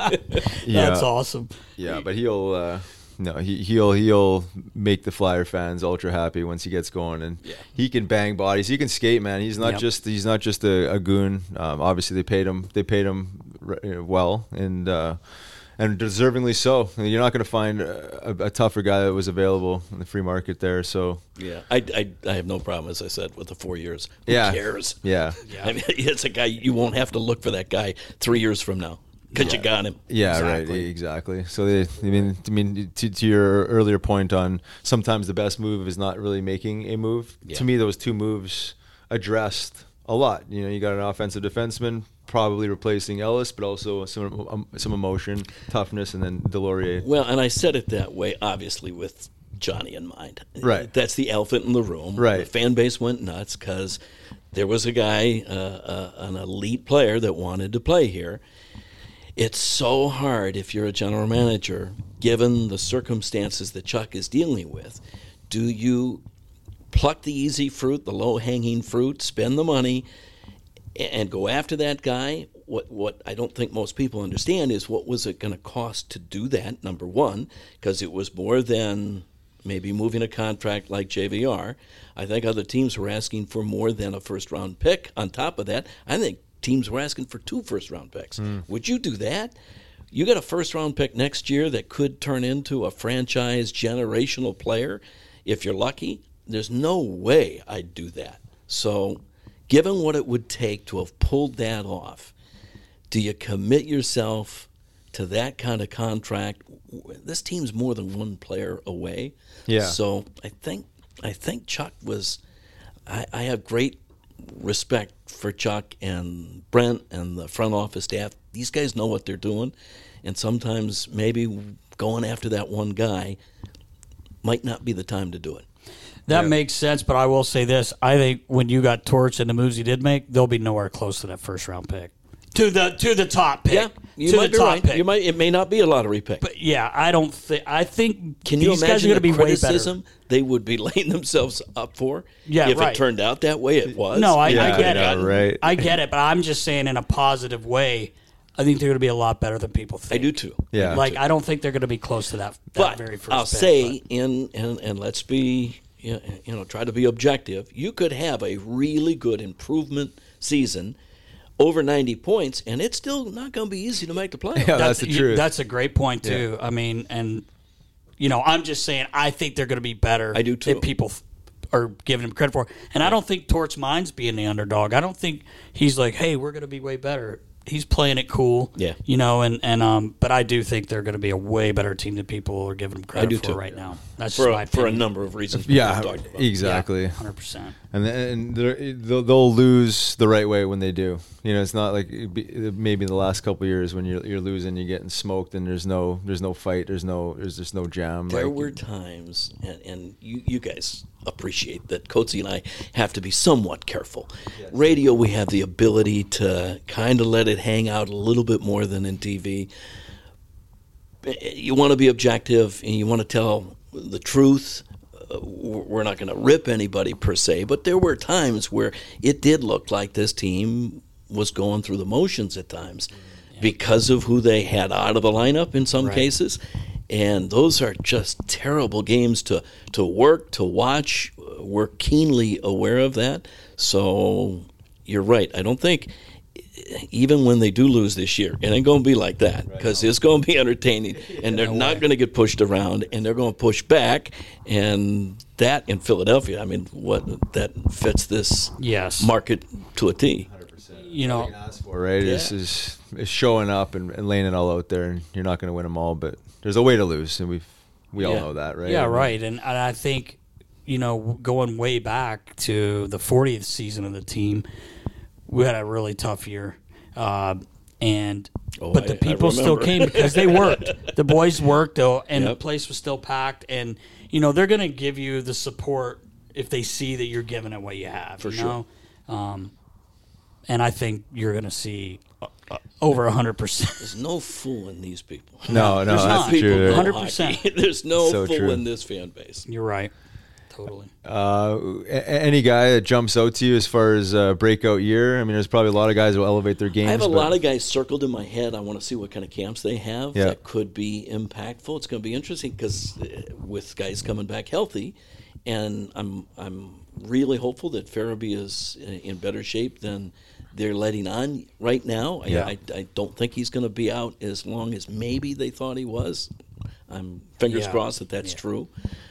That's awesome. Yeah, but he'll uh, no, he, he'll he'll make the Flyer fans ultra happy once he gets going, and he can bang bodies. He can skate, man. He's not Yep. just he's not just a, a goon. Um, obviously, they paid him they paid him uh, well, and uh, and deservingly so. You're not going to find a, a tougher guy that was available in the free market there. So yeah, I, I, I have no problem, as I said, with the four years. Who yeah. cares? Yeah, yeah. I mean, it's a guy you won't have to look for that guy three years from now because yeah. you got him. Yeah, exactly. right, exactly. So they, I mean, I mean, to, to your earlier point on sometimes the best move is not really making a move. Yeah. To me, those two moves addressed a lot. You know, you got an offensive defenseman probably replacing Ellis, but also some um, some emotion, toughness, and then Delorier. Well, and I said it that way, obviously, with Johnny in mind. Right. That's the elephant in the room. Right. The fan base went nuts because there was a guy, uh, uh, an elite player that wanted to play here. It's so hard if you're a general manager, given the circumstances that Chuck is dealing with. Do you pluck the easy fruit, the low-hanging fruit, spend the money, and go after that guy? What what I don't think most people understand is what was it going to cost to do that, number one, because it was more than maybe moving a contract like J V R. I think other teams were asking for more than a first-round pick. On top of that, I think teams were asking for two first-round picks. Mm. Would you do that? You got a first-round pick next year that could turn into a franchise generational player if you're lucky. There's no way I'd do that. So given what it would take to have pulled that off, do you commit yourself to that kind of contract? This team's more than one player away. Yeah. So I think I think Chuck was I, I have great respect for Chuck and Brent and the front office staff. These guys know what they're doing, and sometimes maybe going after that one guy might not be the time to do it. That yeah. makes sense, but I will say this. I think when you got Torch and the moves he did make, they'll be nowhere close to that first-round pick. To the to the top pick. Yeah, you to might the be top right. Pick. You might. It may not be a lottery pick. But yeah, I don't think. I think Can you these guys are imagine going to the be way criticism better. they would be laying themselves up for? Yeah, if right. it turned out that way, it was. No, I, Yeah, I get yeah, it. right. I get it, but I'm just saying in a positive way. I think they're going to be a lot better than people think. I do too. Yeah. Like I don't think they're going to be close to that. that But very first I'll pick, say, but. in and and let's be, you know, try to be objective. You could have a really good improvement season, over ninety points, and it's still not going to be easy to make the playoffs. Yeah, that's, the truth. That's a great point too. Yeah. I mean, and you know, I'm just saying, I think they're going to be better. I do too. Than people are giving them credit for, and I don't think Torch minds being the underdog. I don't think he's like, hey, we're going to be way better. He's playing it cool, yeah. You know, and and um, but I do think they're going to be a way better team than people are giving them credit I do for too. right now. That's for my a, for a opinion. number of reasons. Yeah, talked about. exactly. Yeah, hundred percent. And and they'll, they'll lose the right way when they do. You know, it's not like maybe the last couple of years when you're you're losing, you're getting smoked, and there's no there's no fight, there's no there's just no jam. There like, were times, and, and you, you guys appreciate that Coatsy and I have to be somewhat careful. Yes. Radio, we have the ability to kind of let it hang out a little bit more than in T V. You want to be objective, and you want to tell the truth. Uh, we're not going to rip anybody per se, but there were times where it did look like this team was going through the motions at times yeah. because of who they had out of the lineup in some right. cases. And those are just terrible games to, to work, to watch. We're keenly aware of that. So you're right. I don't think, even when they do lose this year, it ain't going to be like that because right it's going to be entertaining, and they're no not going to get pushed around, and they're going to push back. And that in Philadelphia, I mean, what that fits this yes. market to a T. one hundred percent. You know, all you can ask for, right? Yeah. Is, is is showing up and, and laying it all out there, and you're not going to win them all, but there's a way to lose, and we we all yeah. know that, right? Yeah, I mean, right. And, and I think, you know, going way back to the fortieth season of the team, we had a really tough year. Uh, and oh, but the I, people I still came because they worked. The boys worked, though, and yep. the place was still packed. And, you know, they're going to give you the support if they see that you're giving it what you have. For you sure. know? Um, and I think you're going to see uh, over one hundred percent. There's no fooling these people. No, no, There's that's not. true. one hundred percent. There's no So fooling true. this fan base. You're right. Totally. Uh, a- any guy that jumps out to you as far as uh, breakout year? I mean, there's probably a lot of guys who will elevate their games. I have a but- lot of guys circled in my head. I want to see what kind of camps they have Yeah. that could be impactful. It's going to be interesting because uh, with guys coming back healthy and I'm I'm really hopeful that Farabee is in better shape than they're letting on right now. Yeah. I, I, I don't think he's going to be out as long as maybe they thought he was. I'm fingers Yeah. crossed that that's Yeah. true.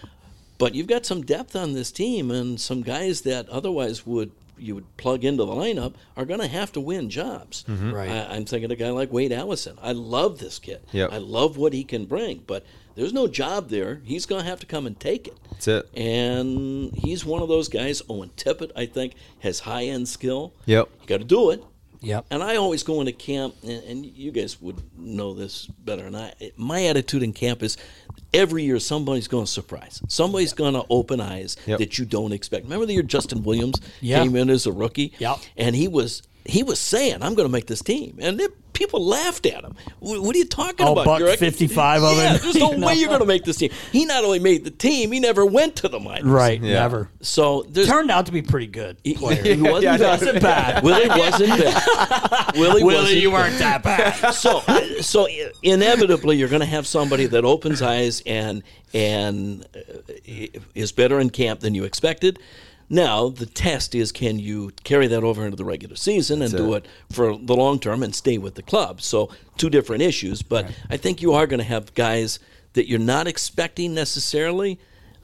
But you've got some depth on this team, and some guys that otherwise would you would plug into the lineup are going to have to win jobs. Right. I, I'm thinking of a guy like Wade Allison. I love this kid. Yep. I love what he can bring, but there's no job there. He's going to have to come and take it. That's it. And he's one of those guys. Owen Tippett, I think, has high-end skill. Yep. You got to do it. Yep. And I always go into camp, and, and you guys would know this better than I. My attitude in camp is every year somebody's going to surprise. Somebody's going to open eyes Yep. that you don't expect. Remember the year Justin Williams Yeah. came in as a rookie? Yep. And he was he was saying, I'm going to make this team. And it, people laughed at him. What, what are you talking Oh, about? buck You're- fifty-five of yeah, it. there's no You know? way you're going to make this team. He not only made the team, he never went to the minors. Right. Yeah. Never. So there's Turned out to be pretty good he, player. he wasn't Yeah, bad. wasn't bad. Willie wasn't bad. Willie, Willie, wasn't you bad. weren't that bad. So, so inevitably, you're going to have somebody that opens eyes and and uh, is better in camp than you expected. Now, the test is, can you carry that over into the regular season and That's do it. it for the long term and stay with the club? So, two different issues. But I think you are going to have guys that you're not expecting necessarily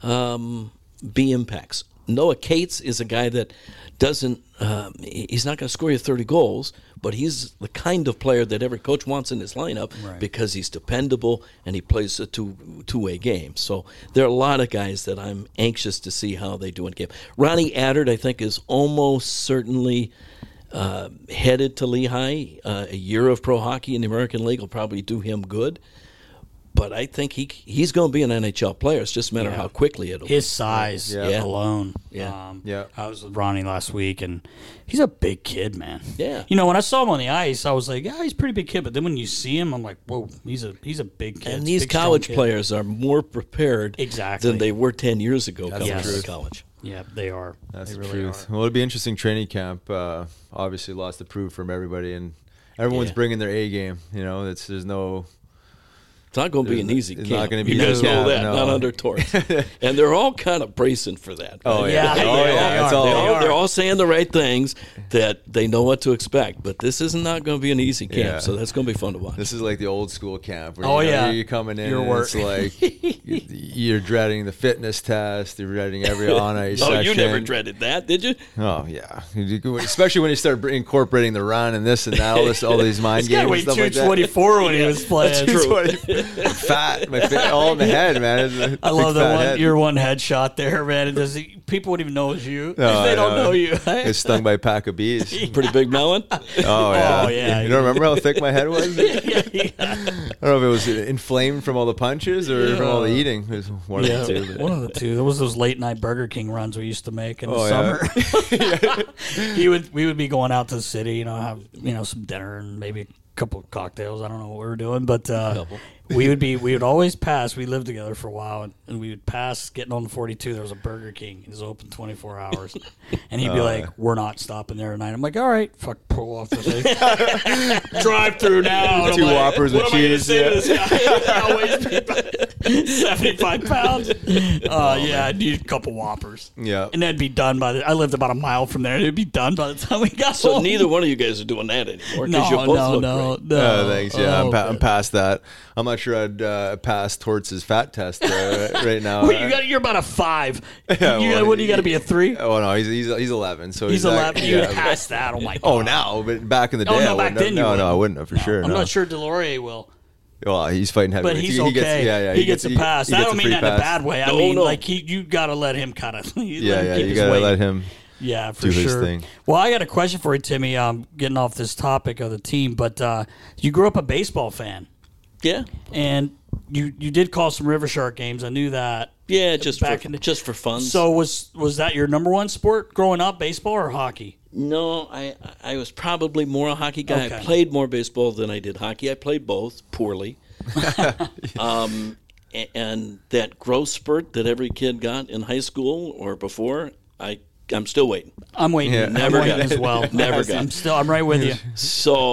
um, be impacts. Noah Cates is a guy that doesn't, um, he's not going to score you thirty goals, but he's the kind of player that every coach wants in his lineup because he's dependable and he plays a two, two-way game. So there are a lot of guys that I'm anxious to see how they do in game. Ronnie Addard, I think, is almost certainly uh, headed to Lehigh. Uh, a year of pro hockey in the American League will probably do him good. But I think he he's going to be an N H L player. It's just a matter of how quickly it'll His size Yeah. alone. Yeah. Um, Yeah. I was with Ronnie last week, and he's a big kid, man. Yeah. You know, when I saw him on the ice, I was like, yeah, he's a pretty big kid. But then when you see him, I'm like, whoa, he's a he's a big kid. And these Big, strong college kid. players are more prepared Exactly. than they were ten years ago That's coming the out of truth. college. Yeah, they are. That's they the really truth. are. Well, it'll be interesting training camp. Uh, obviously, lots to prove from everybody, and everyone's Yeah. bringing their A game. You know, it's there's no. It's not going to be an It's easy not camp. gonna be You an guys easy know camp, that, no. not under Torts. And they're all kind of bracing for that. Oh, right? yeah. Yeah, Oh, they yeah. are. It's all- They They're all, are. they're all saying the right things that they know what to expect. But this is not going to be an easy camp, Yeah. so that's going to be fun to watch. This is like the old school camp. Where Oh, you know, yeah. You're coming in Your and work. it's like you- you're dreading the fitness test. You're dreading every on ice Oh, session. you never dreaded that, did you? Oh yeah, You do- especially when you start br- incorporating the run and this and that, all this, all these mind This guy games and weighed stuff two like that. twenty-four when he was playing. That's true. I'm fat, my fa- all in the head, man. It's a I big love fat that one. head. Your one headshot there, man. It does. People wouldn't even know it's you. No, if they I don't know you. It's stung by a pack of bees. Pretty big melon. Oh yeah. Oh, yeah. You don't remember how thick my head was? yeah, yeah. I don't know if it was inflamed from all the punches or from all the eating. It was one Yeah, of the two. one of the two. There was those late night Burger King runs we used to make in the Oh, summer. he would, we would be going out to the city, you know, have you know some dinner and maybe a couple of cocktails. I don't know what we were doing, but uh, we would be we would always pass. We lived together for a while, and, and we would pass getting on the forty-two. There was a Burger King. It was open twenty-four hours, and he'd be Oh, like, yeah. "We're not stopping there tonight." I'm like, "All right, fuck, pull off the thing, drive through now." And I'm Two like, Whoppers what with am I gonna cheese, say to yeah. this guy? He weighs me about seventy-five pounds. Uh, yeah, I need a couple Whoppers. Yeah. And that'd be done by the. I lived about a mile from there. It'd be done by the time we got So home. neither one of you guys are doing that anymore. 'cause No, you both no, look no, great. no. Oh, thanks. Yeah, I'm, Oh, pa- I'm but- past that. I'm not sure I'd uh, pass Torts' fat test uh, right now. Well, you got, you're about a five. Yeah, you well, got, what do you got to be a three? Oh no, he's he's, he's eleven. So He's not- eleven. You yeah, would pass that. Oh my god. Oh, now, but back in the day, Oh, no, I back wouldn't have. then you No, no, wouldn't. I wouldn't have for sure. I'm no. not sure Delorier will, Well, he's fighting heavy. but he's okay. He gets, yeah, yeah. he, gets, a he- pass. he I gets don't a mean free that in a pass. bad way. I No, mean, no. like he, you got to let him kind of. Yeah, yeah. You gotta let him. Yeah, for do his sure. thing. Well, I got a question for you, Timmy. Um, getting off this topic of the team, but uh, you grew up a baseball fan, Yeah. and you you did call some River Shark games. I knew that. Yeah, just Back for, in the- just for fun. So was was that your number one sport growing up, baseball or hockey? No, I I was probably more a hockey guy. Okay. I played more baseball than I did hockey. I played both poorly. um, a- and that growth spurt that every kid got in high school or before, I I'm still waiting. I'm waiting. Yeah. I'm Never waiting got it. as well. Never got I'm it. still. I'm right with you. So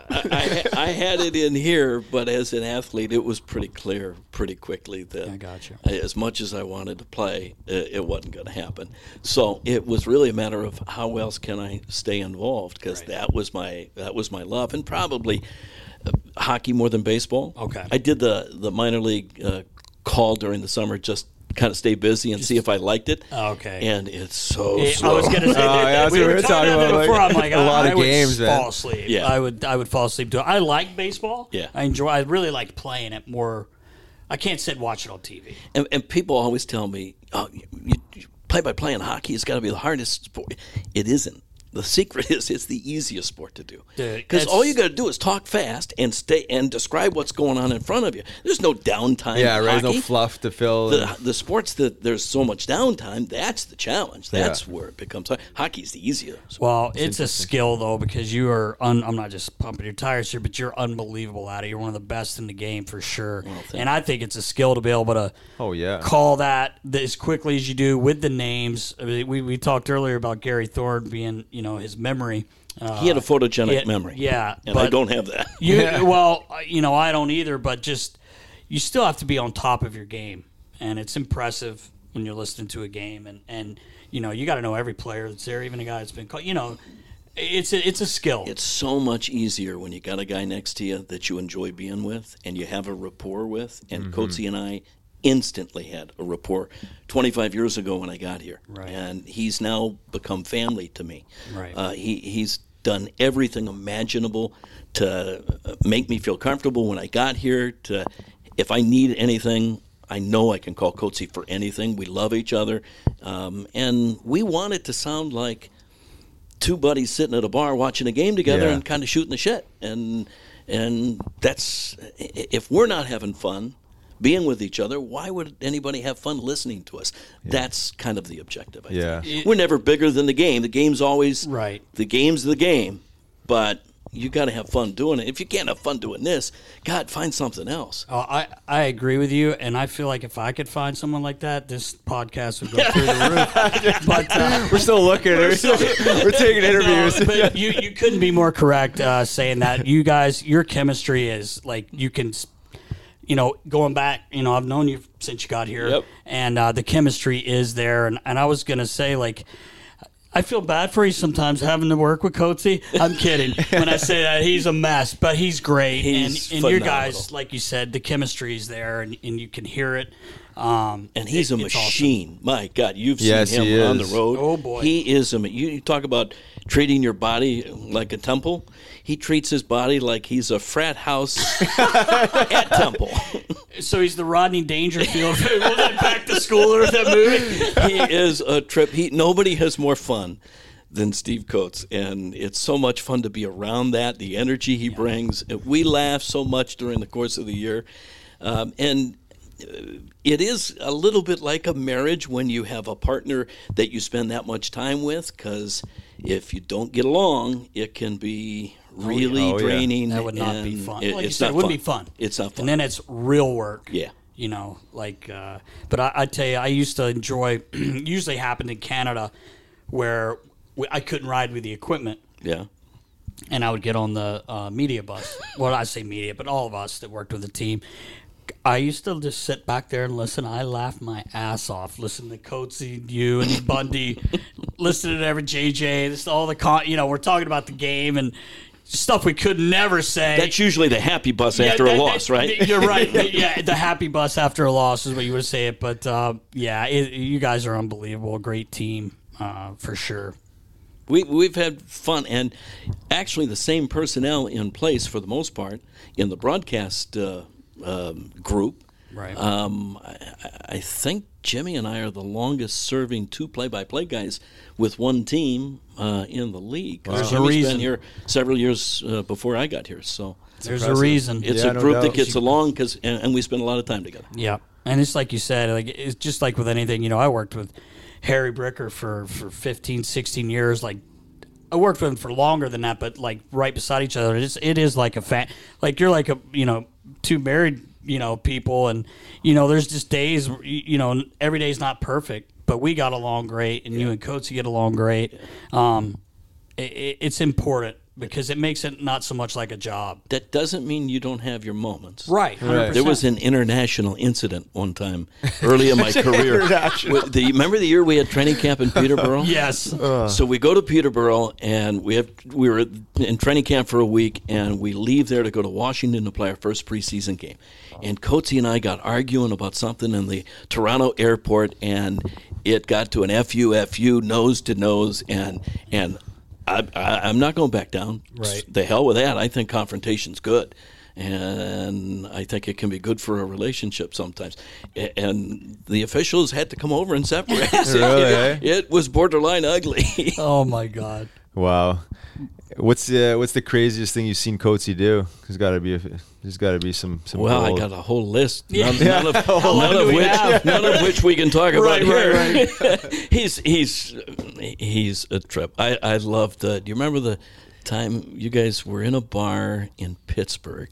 I, I had it in here, but as an athlete, it was pretty clear pretty quickly that I got you. as much as I wanted to play, it, it wasn't going to happen. So it was really a matter of how else can I stay involved, because Right. that was my that was my love, and probably uh, hockey more than baseball. Okay. I did the the minor league uh, call during the summer, just kind of stay busy and see if I liked it. Okay. And it's so Yeah, slow. I was going to say, Oh, yeah, that's we what were we were talking talking about about, it before. like, I'm like, a I, lot I of would games, man. fall asleep. Yeah. I would, I would fall asleep to it. I like baseball. Yeah. I enjoy. I really like playing it more. I can't sit and watch it on T V. And, and people always tell me, oh, you, you play by playing hockey has got to be the hardest sport. It isn't. The secret is it's the easiest sport to do. Dude, Because it's- all you got to do is talk fast and stay and describe what's going on in front of you. There's no downtime. Yeah, in right. There's hockey. no fluff to fill. The, the sports that there's so much downtime, that's the challenge. That's Yeah. where it becomes hard. Hockey's the easiest. Well, it's a skill though, because you are. Un, I'm not just pumping your tires here, but you're unbelievable at it. You're one of the best in the game for sure. And I think it's a skill to be able to Oh yeah. call that as quickly as you do with the names. I mean, we we talked earlier about Gary Thorne being, you know, his memory. Uh, He had a photogenic he had- memory. Yeah, And I but don't have that. You well, uh, you know, I don't either. But just you still have to be on top of your game, and it's impressive when you're listening to a game, and and you know you got to know every player that's there, even a guy that's been called. You know, it's a, it's a skill. It's so much easier when you got a guy next to you that you enjoy being with and you have a rapport with. And Mm-hmm. Coatsy and I instantly had a rapport twenty-five years ago when I got here. Right. And he's now become family to me. Right. Uh, he, he's done everything imaginable to uh, make me feel comfortable when I got here. To if I need anything, I know I can call Coatsy for anything. We love each other. Um, and we want it to sound like two buddies sitting at a bar watching a game together Yeah. and kind of shooting the shit. And and that's if we're not having fun being with each other, why would anybody have fun listening to us? That's kind of the objective, I Yeah. think. We're never bigger than the game. The game's always Right. the game's the game, but you got to have fun doing it. If you can't have fun doing this, God, find something else. Oh, I, I agree with you, and I feel like if I could find someone like that, this podcast would go through the roof. But uh, We're still looking. We're, we're taking interviews. No, but you, you couldn't be more correct uh, saying that. You guys, your chemistry is like you can, you know, going back, you know, I've known you since you got here, Yep. and uh, the chemistry is there. And, and I was going to say, like, I feel bad for you sometimes having to work with Coatsy. I'm kidding when I say that. He's a mess, but he's great. He's and and your phenomenal. guys, like you said, the chemistry is there, and, and you can hear it. Um, And he's it- a it's awesome. machine. My God, you've Yes, seen him he on the is. road. Oh, boy. He is a. You, you talk about treating your body like a temple. He treats his body like he's a frat house at Temple. So he's the Rodney Dangerfield. Was that Back to School or that movie? He is a trip. He nobody has more fun than Steve Coates, and it's so much fun to be around that. The energy he brings. We laugh so much during the course of the year, um, and. uh, It is a little bit like a marriage when you have a partner that you spend that much time with, because if you don't get along, it can be really Oh, yeah. draining. That would not be and fun. It, like you it's said, not it wouldn't fun. be fun. It's not fun. And then it's real work. Yeah. You know, like, uh, but I, I tell you, I used to enjoy, usually happened in Canada where we, I couldn't ride with the equipment. yeah. And I would get on the uh, media bus. Well, I say media, but all of us that worked with the team. I used to just sit back there and listen. I laughed my ass off listening to Coatsy, you, and Bundy, listening to every J J. This all the con. You know, we're talking about the game and stuff we could never say. That's usually the happy bus after Yeah, a that- loss, that- right? You're right. Yeah, the happy bus after a loss is what you would say it. But uh, yeah, it, you guys are unbelievable. A great team uh, for sure. We, we've had fun, and actually the same personnel in place for the most part in the broadcast uh, um, group. Right. Um, I, I think Jimmy and I are the longest-serving two play-by-play guys with one team uh, in the league. There's a Jimmy's reason. been here several years uh, before I got here, so There's a reason. it's Yeah, a no group that doubt. gets along, 'cause, and, and we spend a lot of time together. Yeah, and it's like you said, like it's just like with anything. You know, I worked with Harry Bricker for for fifteen, sixteen years. Like I worked with him for longer than that, but like right beside each other. It's it is like a fan. Like you're like a you know two married you know people, and you know there's just days you you know every day's not perfect, but we got along great, and you and Coatsy get along great. Um, it, it's important because it makes it not so much like a job. That doesn't mean you don't have your moments. Right. one hundred percent. There was an international incident one time early in my career. With the, remember the year we had training camp in Peterborough? Yes. Uh. So we go to Peterborough, and we have we were in training camp for a week, and we leave there to go to Washington to play our first preseason game. And Coatsy and I got arguing about something in the Toronto airport, and it got to an F U F U, nose to nose, and and I, I, I'm not going back down. Right. The hell with that. I think confrontation's good. And I think it can be good for a relationship sometimes. And the officials had to come over and separate us. Really, it, eh? it was borderline ugly. Oh, my God. Wow. What's the what's the craziest thing you've seen Coatsy do? There's got to be a, there's got to be some some. Well, gold. I got a whole list. Yeah. None, none of, How long none do of we which have? none of which we can talk about Right, here. right, right. he's he's he's a trip. I I loved. Uh, do you remember the time you guys were in a bar in Pittsburgh,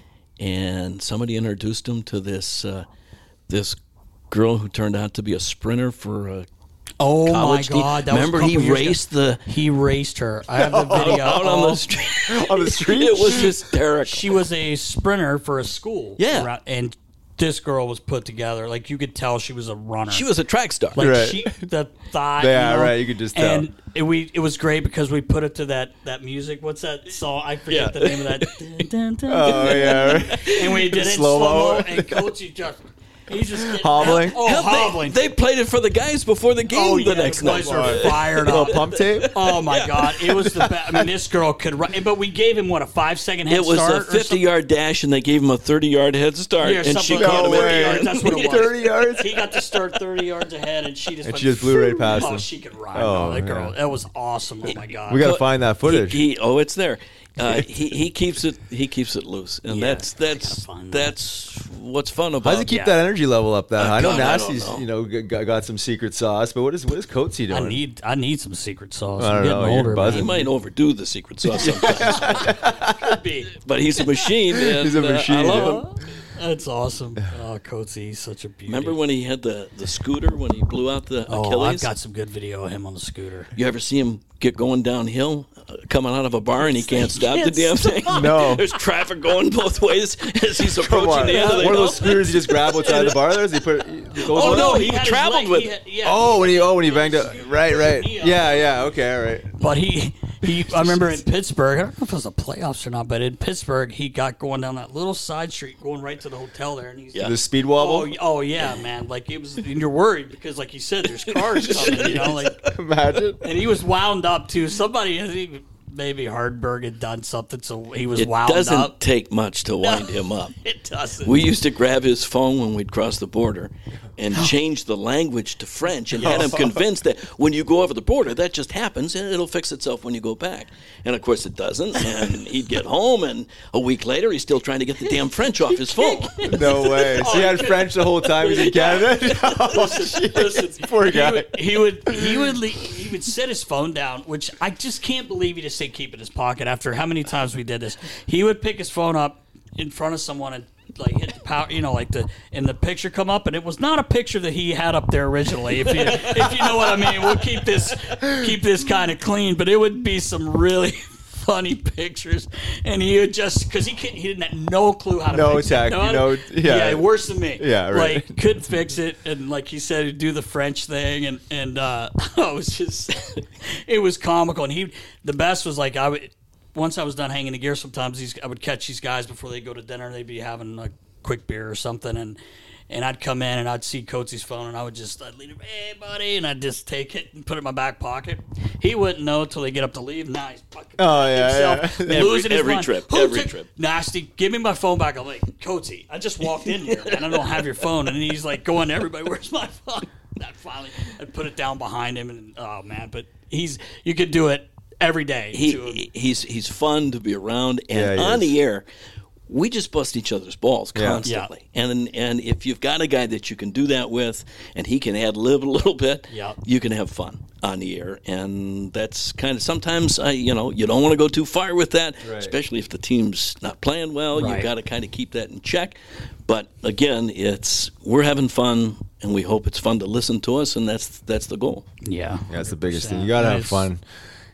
and somebody introduced him to this uh, this girl who turned out to be a sprinter for a Oh, my college team? God. That was a Remember couple he years ago. raced the He raced her. I have the video. out on Oh. the street. on the street. It was hysterical. She was a sprinter for a school. Yeah. around- and this girl was put together. Like, you could tell she was a runner. She was a track star. Like, Right. she, the thigh. Yeah, you know? right, you could just tell. And it, we, it was great because we put it to that, that music. What's that song? I forget Yeah. the name of that. Dun, dun, dun, Oh dun. yeah. Right. And we did it in Slow-mo. slow-mo. And Coachy just, he's just getting Hobbling? Oh, Hell, they- hobbling. They, played it for the guys before the game Oh, the yeah, next the guys night. are fired Little up. pump tape. Oh my God! It was the best. I mean, this girl could run, but we gave him what a five second head It was start a or something? fifty-yard dash, and they gave him a thirty-yard head start, Yeah, and something she like caught him No at way. the yards. end. That's what it was. thirty yards. He got to start thirty yards ahead, and she just And went she just blew right past oh, him. she could run. Oh, Oh, that girl, man. that was awesome. Oh my God! We got to find that footage. He, he, oh, it's there. Uh, he he keeps it he keeps it loose, and Yeah, that's I gotta that's find that. that's what's fun about. How does he keep yeah. that energy level up that Oh, high? I know God, I don't Nasty's, know. you know, g- g- got some secret sauce, but what is what is Coatsy doing? I need I need some secret sauce. I don't I'm getting know, you're older. buzzing. He man. might overdo the secret sauce sometimes, Could be. but he's a machine. And, He's a uh, machine, I yeah. love him. That's awesome. Oh, Coatsy, he's such a beauty. Remember when he had the, the scooter when he blew out the Oh, Achilles? I've got some good video of him on the scooter. You ever see him get going downhill, uh, coming out of a bar, and he can't stop the can't damn thing? No. There's traffic going both ways as he's Come approaching on. the end of the One of hill. those scooters you just grab outside the bar. There, is he put. Those Oh, ones? no, he had his traveled leg- with he it. had- yeah. Oh, when he oh when he banged up. Right, right. knee up. Yeah, yeah. Okay, all right. But he, he, I remember in Pittsburgh, I don't know if it was the playoffs or not, but in Pittsburgh, he got going down that little side street, going right to the hotel there, and he's Yeah. The speed wobble. Oh, y- oh yeah, man. Like it was, and you're worried because, like you said, there's cars coming. You know, like, Imagine. and he was wound up too. Somebody, I think maybe Hardberg had done something, so he was It wound doesn't up. take much to wind him up. It doesn't. We used to grab his phone when we'd cross the border and change the language to French and had him convinced that when you go over the border, that just happens and it'll fix itself when you go back. And of course it doesn't. And he'd get home, and a week later, he's still trying to get the damn French off his phone. No way. So he had French the whole time he's in Canada. Oh, Listen, listen, Poor he guy. would, he would he would le- he would set his phone down, which I just can't believe he just said keep it in his pocket. After how many times we did this, he would pick his phone up in front of someone and like hit the power, you know, like the and the picture come up, and it was not a picture that he had up there originally. If you if you know what I mean, we'll keep this keep this kind of clean, but it would be some really funny pictures, and he would just because he can't, he didn't have no clue how to No fix tech, it. you know, yeah. worse than me. Yeah, right. Like couldn't fix it, and like he said, he'd do the French thing, and and uh, it was just it was comical. And he the best was like I would once I was done hanging the gear. Sometimes these I would catch these guys before they go to dinner. They'd be having a quick beer or something, and. And I'd come in and I'd see Coatsy's phone, and I would just I'd leave him, hey buddy, and I'd just take it and put it in my back pocket. He wouldn't know until they get up to leave. Now he's fucking Oh, yeah, himself, yeah. losing his Every- every mind. trip, Who every took- trip. Nasty, give me my phone back. I'm like, Coatsy, I just walked in here and I don't have your phone. And he's like going to everybody, where's my phone? And finally, I'd put it down behind him, and oh man, but he's you could do it every day. to him. He, he's he's fun to be around, and Yeah, he on is. the air, we just bust each other's balls Yeah. constantly. And and if you've got a guy that you can do that with, and he can ad lib a little bit, Yeah. you can have fun on the air. And that's kind of sometimes I you know you don't want to go too far with that, Right. especially if the team's not playing well. Right. You've got to kind of keep that in check. But again, it's we're having fun, and we hope it's fun to listen to us, and that's that's the goal. Yeah, Yeah, that's the biggest thing. You gotta have Nice. fun.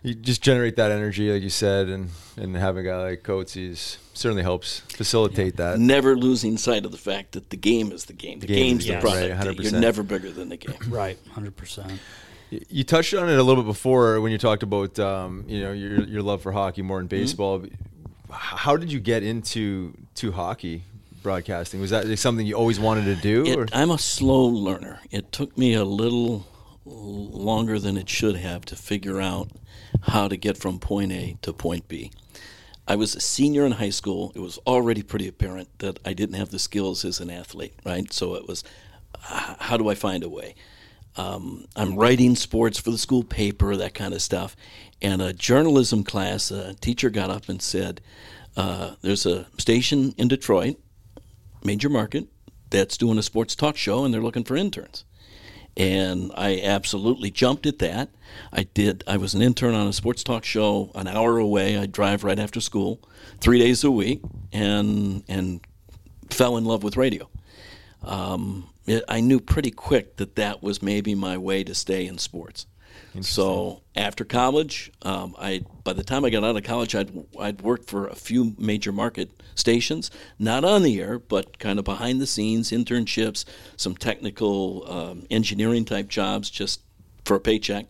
you just generate that energy, like you said, and, and having a guy like Coates certainly helps facilitate that. Never losing sight of the fact that the game is the game. The, the game game's the yes. product. Right, one hundred percent. You're never bigger than the game. Right, one hundred percent. You touched on it a little bit before when you talked about um, you know your your love for hockey more than baseball. Mm-hmm. How did you get into to hockey broadcasting? Was that something you always wanted to do? It, I'm a slow learner. It took me a little longer than it should have to figure out how to get from point A to point B. I was a senior in high school. It was already pretty apparent that I didn't have the skills as an athlete, right? So it was, how do I find a way? Um, I'm writing sports for the school paper, that kind of stuff. And a journalism class, a teacher got up and said, uh, there's a station in Detroit, major market, that's doing a sports talk show, and they're looking for interns. And I absolutely jumped at that. I did. I was an intern on a sports talk show an hour away. I'd drive right after school, three days a week, and and fell in love with radio. Um, it, I knew pretty quick that that was maybe my way to stay in sports. So after college, um, I by the time I got out of college, I'd I'd worked for a few major market stations, not on the air, but kind of behind the scenes, internships, some technical um, engineering type jobs, just for a paycheck.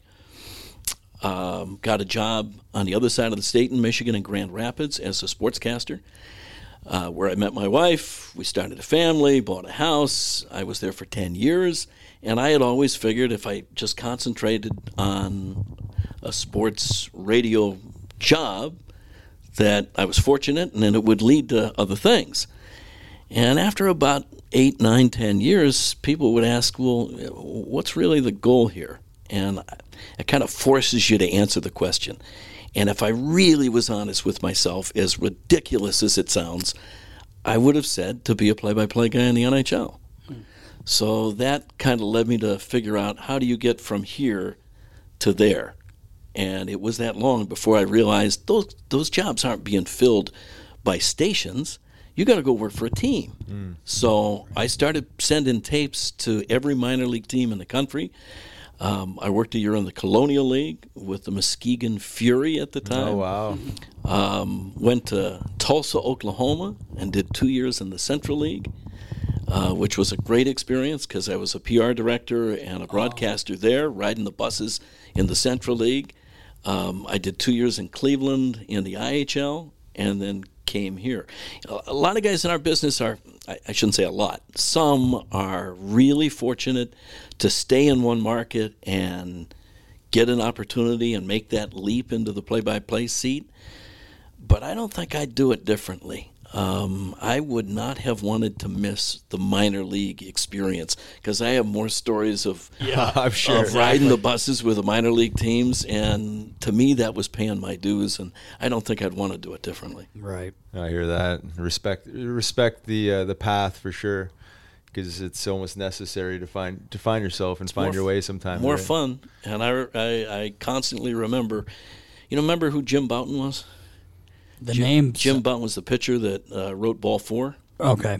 Um, got a job on the other side of the state in Michigan in Grand Rapids as a sportscaster, uh, where I met my wife. We started a family, bought a house. I was there for ten years. And I had always figured if I just concentrated on a sports radio job, that I was fortunate and then it would lead to other things. And after about eight, nine, ten years, people would ask, well, what's really the goal here? And it kind of forces you to answer the question. And if I really was honest with myself, as ridiculous as it sounds, I would have said to be a play-by-play guy in the N H L. So that kind of led me to figure out how do you get from here to there. And it was that long before I realized those those jobs aren't being filled by stations. You got to go work for a team. Mm. So I started sending tapes to every minor league team in the country. Um, I worked a year in the Colonial League with the Muskegon Fury at the time. Oh, wow. Um, went to Tulsa, Oklahoma, and did two years in the Central League. Uh, which was a great experience because I was a P R director and a broadcaster oh. there, riding the buses in the Central League. Um, I did two years in Cleveland in the I H L and then came here. A lot of guys in our business are, I shouldn't say a lot, some are really fortunate to stay in one market and get an opportunity and make that leap into the play-by-play seat. But I don't think I'd do it differently. Um, I would not have wanted to miss the minor league experience because I have more stories of, yeah, I'm sure. of riding the buses with the minor league teams, and to me that was paying my dues, and I don't think I'd want to do it differently. Right. I hear that. Respect, respect the uh, the path for sure, because it's almost necessary to find to find yourself and it's find more, your way sometimes. More right? fun, and I, I I constantly remember, you know, remember who Jim Bouton was? The Jim, name Jim Bouton was the pitcher that uh, wrote Ball Four. Okay.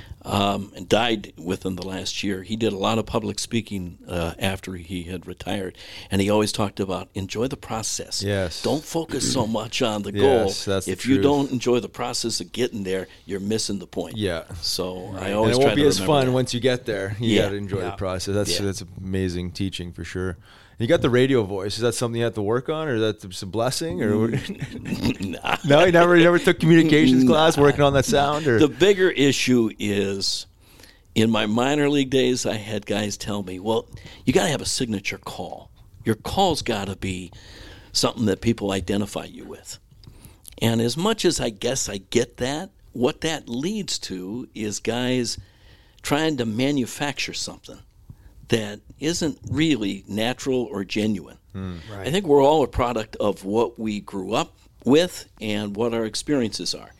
Um, and died within the last year. He did a lot of public speaking uh, after he had retired, and he always talked about enjoy the process. Yes. Don't focus so much on the yes, goal. That's if the you truth. don't enjoy the process of getting there, you're missing the point. Yeah. So right. I always and it try won't be to as fun that. once you get there. You yeah. got to enjoy yeah. the process. That's yeah. that's amazing teaching for sure. You got the radio voice. Is that something you have to work on, or is that just a blessing? Or nah. no, you never, you never took communications class working on that sound. Or the bigger issue is, in my minor league days, I had guys tell me, "Well, you got to have a signature call. Your call's got to be something that people identify you with." And as much as I guess I get that, what that leads to is guys trying to manufacture something that isn't really natural or genuine. Mm. Right. I think we're all a product of what we grew up with and what our experiences are.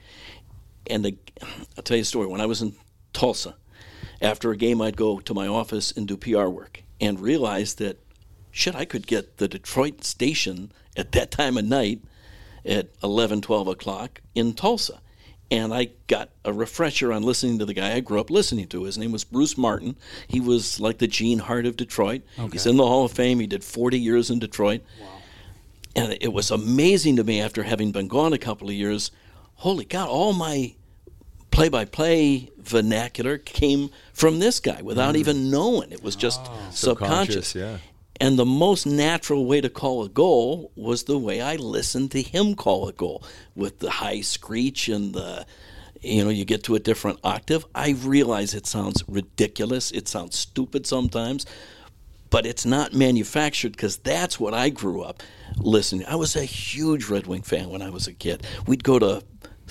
And the, I'll tell you a story. When I was in Tulsa, after a game I'd go to my office and do P R work and realize that, shit, I could get the Detroit station at that time of night at eleven, twelve o'clock in Tulsa. And I got a refresher on listening to the guy I grew up listening to. His name was Bruce Martin. He was like the Gene Hart of Detroit. Okay. He's in the Hall of Fame. He did forty years in Detroit. Wow. and it was amazing to me after having been gone a couple of years. Holy God, all my play-by-play vernacular came from this guy without mm. even knowing. It was just oh. subconscious. subconscious. Yeah. And the most natural way to call a goal was the way I listened to him call a goal, with the high screech and the, you know, you get to a different octave. I realize it sounds ridiculous. It sounds stupid sometimes, but it's not manufactured, because that's what I grew up listening. I was a huge Red Wing fan when I was a kid. We'd go to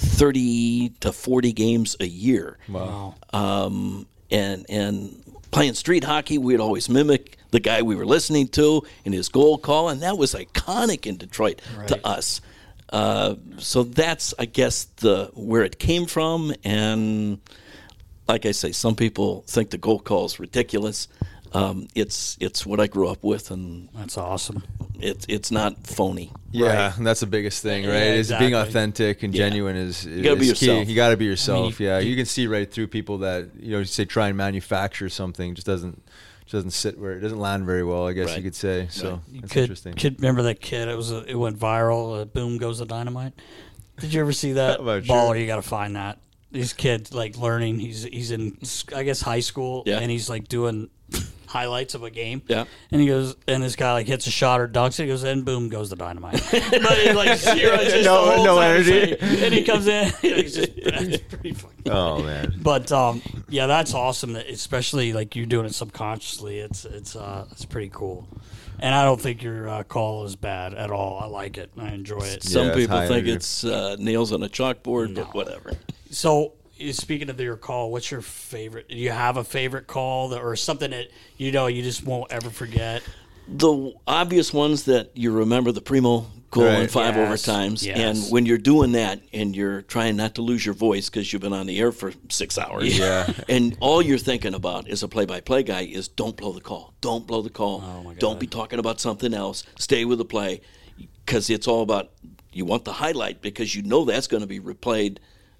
thirty to forty games a year. Wow. Um, and, and playing street hockey, we'd always mimic the guy we were listening to in his goal call, and that was iconic in Detroit right. to us. Uh, so that's, I guess, the where it came from. And like I say, some people think the goal call is ridiculous. Um, it's it's what I grew up with, and that's awesome. It's it's not phony. Yeah, right? And that's the biggest thing, right? Yeah, is exactly. being authentic and yeah. genuine is, is you gotta be key. yourself. You got to be yourself. I mean, yeah, you, you can see right through people that, you know, say try and manufacture something, just doesn't just doesn't sit where it doesn't land very well, I guess right. you could say. So right. you that's could, interesting. Could remember that kid? It was a, it went viral. Uh, Boom Goes the Dynamite. Did you ever see that? Baller, sure. You got to find that. These kids like learning. He's he's in I guess high school, yeah. and he's like doing highlights of a game. Yeah. And he goes, and this guy like hits a shot or dunks it. He goes, and boom goes the dynamite. But he, like zero, just no, the whole no time energy. like, and he comes in. He's just, it's pretty funny. Oh man. But um, yeah, that's awesome. That especially like you doing it subconsciously. It's it's uh it's pretty cool. And I don't think your uh, call is bad at all. I like it. I enjoy it. Some yeah, people it's think energy. it's uh, nails on a chalkboard, No. but whatever. So, speaking of your call, what's your favorite? Do you have a favorite call that, or something that you know you just won't ever forget? The obvious ones that you remember, the Primo goal Right. in five Yes, overtimes. yes. And when you're doing that and you're trying not to lose your voice because you've been on the air for six hours. Yeah. And all you're thinking about as a play-by-play guy is don't blow the call. Don't blow the call. Oh, my God. Don't be talking about something else. Stay with the play, because it's all about, you want the highlight because you know that's going to be replayed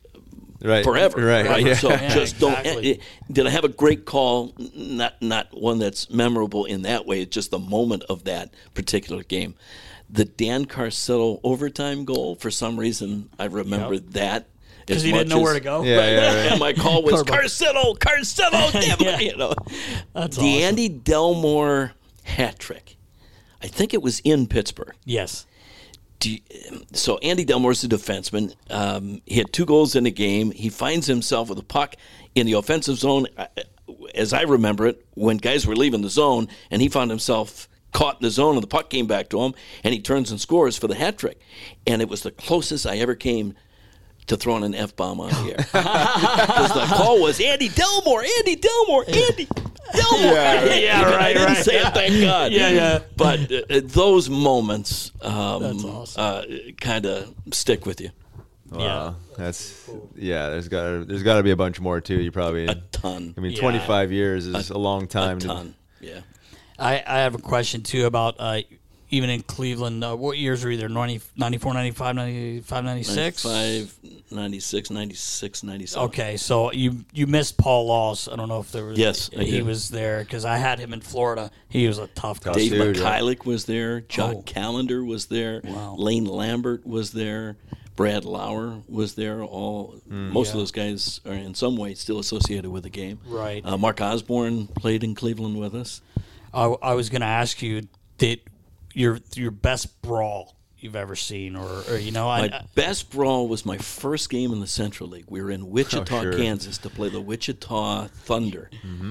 Right. forever. Right. Right. Yeah. So Yeah, just exactly. don't. Did I have a great call? Not not one that's memorable in that way. It's just the moment of that particular game. The Dan Carcillo overtime goal. For some reason, I remember Yep. that. Because as he much didn't know as- where to go. Yeah, yeah, right. And my call was Carbo. Carcillo, Carcillo, damn Yeah. it, you know. That's the awesome. Andy Delmore hat trick. I think it was in Pittsburgh. Yes. Do you- so Andy Delmore's a defenseman. Um, he had two goals in the game. He finds himself with a puck in the offensive zone, uh, as I remember it, when guys were leaving the zone, and he found himself caught in the zone, and the puck came back to him, and he turns and scores for the hat trick. And it was the closest I ever came to throwing an F-bomb on the air. Because the call was Andy Delmore, Andy Delmore, Andy Delmore. Yeah, right. Yeah, right, I didn't right. say it, thank God. Yeah, yeah. But uh, those moments um, That's awesome. uh, kind of stick with you. Wow. Yeah. That's yeah. There's got to there's got to be a bunch more too. You probably A ton. I mean, Yeah. twenty-five years is a, long time. A to- ton. Yeah. I, I have a question too about uh, even in Cleveland. Uh, what years were you there? ninety, ninety-four, ninety-five, ninety-five, ninety-six? ninety-five, ninety-six, ninety-six, ninety-seven. Okay, so you you missed Paul Laws. I don't know if there was. Yes, I he did. was there because I had him in Florida. He was a tough guy. Dave dude, yeah. McKillick was there. Jock Oh. Callender was there. Wow. Lane Lambert was there. Brad Lauer was there. All most of Yeah. those guys are in some way still associated with the game. Right. Uh, Mark Osborne played in Cleveland with us. I, I was going to ask you, did your your best brawl you've ever seen, or, or you know, My I, best brawl was my first game in the Central League. We were in Wichita, Oh, sure. Kansas, to play the Wichita Thunder,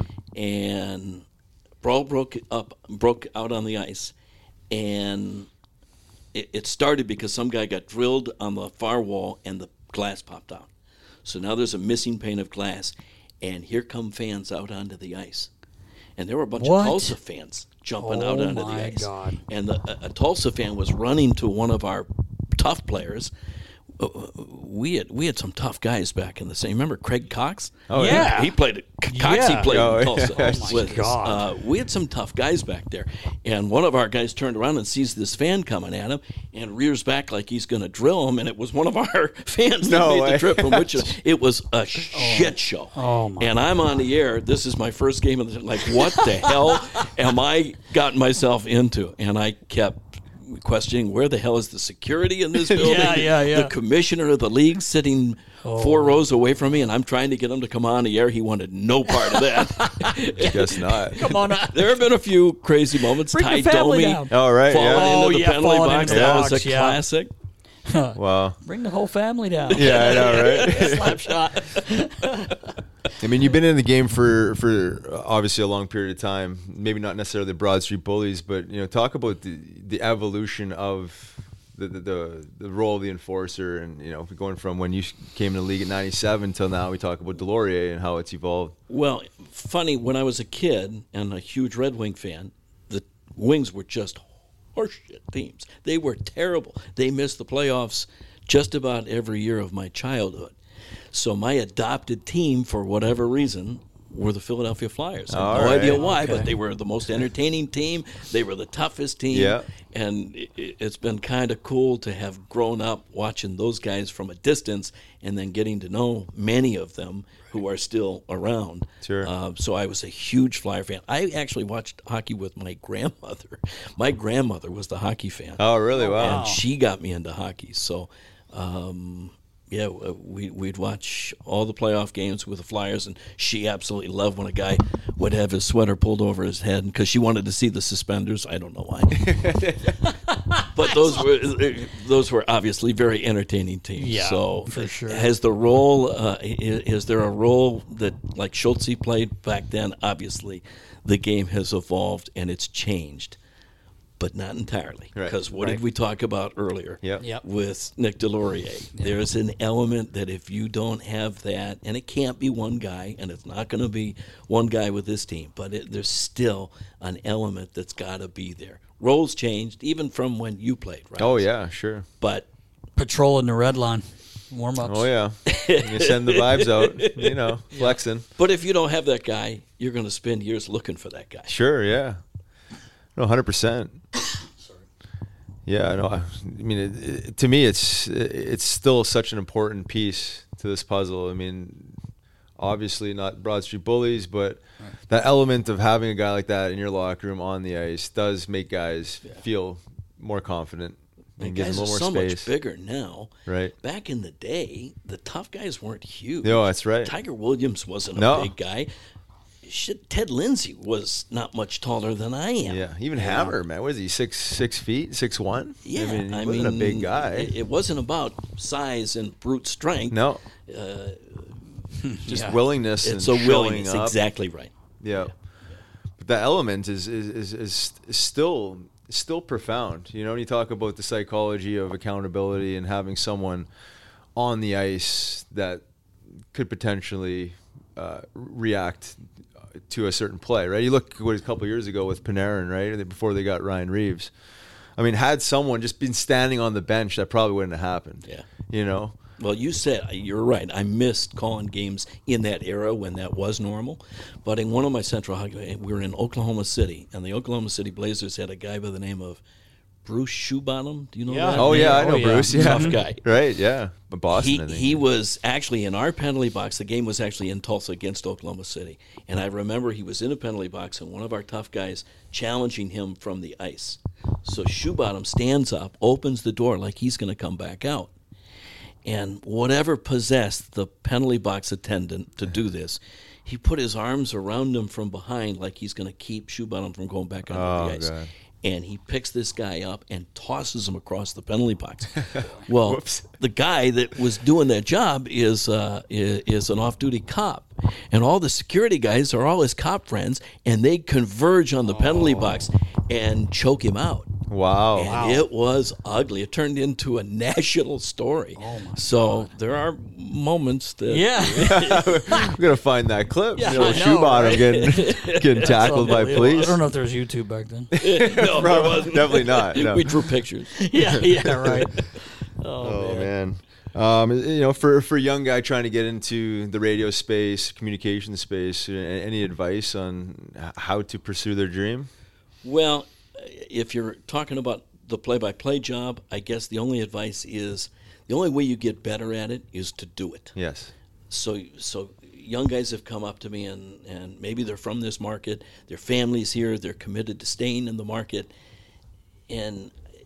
and brawl broke up, broke out on the ice, and it, it started because some guy got drilled on the far wall and the glass popped out. So now there's a missing pane of glass, and here come fans out onto the ice, and there were a bunch What? of Tulsa fans jumping out Oh, onto the my ice. God. And the, a, a Tulsa fan was running to one of our tough players. Uh, We had we had some tough guys back in the same. Remember Craig Cox? Oh, yeah. He played at Cox. He Yeah. played Oh, in yeah. Tulsa. Oh, my with us. God. Uh, we had some tough guys back there, and one of our guys turned around and sees this fan coming at him, and rears back like he's going to drill him. And it was one of our fans that No made way. the trip from Wichita. It was a shit show. Oh, my And I'm on the air. This is my first game of the like. What the hell am I gotten myself into? And I kept questioning where the hell is the security in this building. Yeah, yeah, yeah. The commissioner of the league sitting oh. four rows away from me, and I'm trying to get him to come on the air. He wanted no part of that. Guess not. Come on. There have been a few crazy moments. Bring Ty the family Domi down. Oh, right. falling Yeah. into Oh, the yeah, penalty falling box. into the That box, was a yeah. classic. Wow. Bring the whole family down. Yeah, I know, right? Slap shot. I mean, you've been in the game for, for obviously a long period of time. Maybe not necessarily the Broad Street Bullies, but you know, talk about the, the evolution of the, the the the role of the enforcer, and you know, going from when you came in the league at ninety-seven till now. We talk about Delorier and how it's evolved. Well, funny, when I was a kid and a huge Red Wing fan, the Wings were just horseshit teams. They were terrible. They missed the playoffs just about every year of my childhood. So my adopted team, for whatever reason, were the Philadelphia Flyers. I have All no right. idea why, Okay. but they were the most entertaining team. They were the toughest team. Yeah. And it, it's been kind of cool to have grown up watching those guys from a distance and then getting to know many of them who are still around. Sure. Uh, so I was a huge Flyer fan. I actually watched hockey with my grandmother. My grandmother was the hockey fan. Oh, really? Wow. And she got me into hockey. So, um, yeah, we, we'd watch all the playoff games with the Flyers, and she absolutely loved when a guy would have his sweater pulled over his head because she wanted to see the suspenders. I don't know why. But those were those were obviously very entertaining teams. Yeah, so for sure. Has the role, uh, is, is there a role that, like Schultze played back then? Obviously, the game has evolved and it's changed. But not entirely, Right, because what right. did we talk about earlier Yep. Yep. with Nick Delorier? There's an element that if you don't have that, and it can't be one guy, and it's not going to be one guy with this team, but it, there's still an element that's got to be there. Roles changed, even from when you played, right? Oh yeah, sure. But Patrolling the red line. Warm ups. Oh yeah. You send the vibes out. You know, flexing. but if you don't have that guy, you're going to spend years looking for that guy. Sure. Yeah. No, hundred percent. Yeah, no. I, I mean, it, it, to me, it's it's still such an important piece to this puzzle. I mean, obviously not Broad Street Bullies, but right. that element of having a guy like that in your locker room on the ice does make guys yeah. feel more confident and, and gives them a little so more space. Much bigger now. Right. Back in the day, the tough guys weren't huge. No, that's right. Tiger Williams wasn't a no. big guy. Shit, Ted Lindsay was not much taller than I am. Yeah, even yeah. Hammer, man. What is he? Six six feet, six one. Yeah, I mean, he I wasn't mean, a big guy. It, it wasn't about size and brute strength. No, uh, just yeah. willingness. It's and a willingness. Up. Exactly right. Yeah, but that element is is, is is is still still profound. You know, when you talk about the psychology of accountability and having someone on the ice that could potentially uh, react to a certain play, right? You look what a couple of years ago with Panarin, right? Before they got Ryan Reeves. I mean, had someone just been standing on the bench, that probably wouldn't have happened. Yeah. You know? Well, you said, you're right. I missed calling games in that era when that was normal. But in one of my Central Hockey, we were in Oklahoma City, and the Oklahoma City Blazers had a guy by the name of Bruce Shoebottom. Do you know yeah. that? Oh, yeah, I know oh, yeah. Bruce. Yeah. Tough guy. Right, yeah. But Boston, he, I think. he was actually in our penalty box. The game was actually in Tulsa against Oklahoma City. And I remember he was in a penalty box and one of our tough guys challenging him from the ice. So Shoebottom stands up, opens the door like he's going to come back out. And whatever possessed the penalty box attendant to do this, he put his arms around him from behind like he's going to keep Shoebottom from going back under oh, the ice. God. And he picks this guy up and tosses him across the penalty box. Well, Whoops. the guy that was doing that job is, uh, is is an off-duty cop, and all the security guys are all his cop friends, and they converge on the penalty box and choke him out. Wow. And Wow. it was ugly. It turned into a national story. Oh my so God. There are moments that Yeah. We're going to find that clip. Yeah, you know, I know, Shoebottom right? getting, getting tackled by I police. don't know if there was YouTube back then. no, there wasn't. Definitely not. No. We drew pictures. yeah, yeah, right. Oh, Oh, man. man. Um, you know, for, for a young guy trying to get into the radio space, communication space, a- any advice on h- how to pursue their dream? Well, if you're talking about the play-by-play job, I guess the only advice is the only way you get better at it is to do it. Yes. So, so young guys have come up to me, and, and maybe they're from this market, their family's here, they're committed to staying in the market, and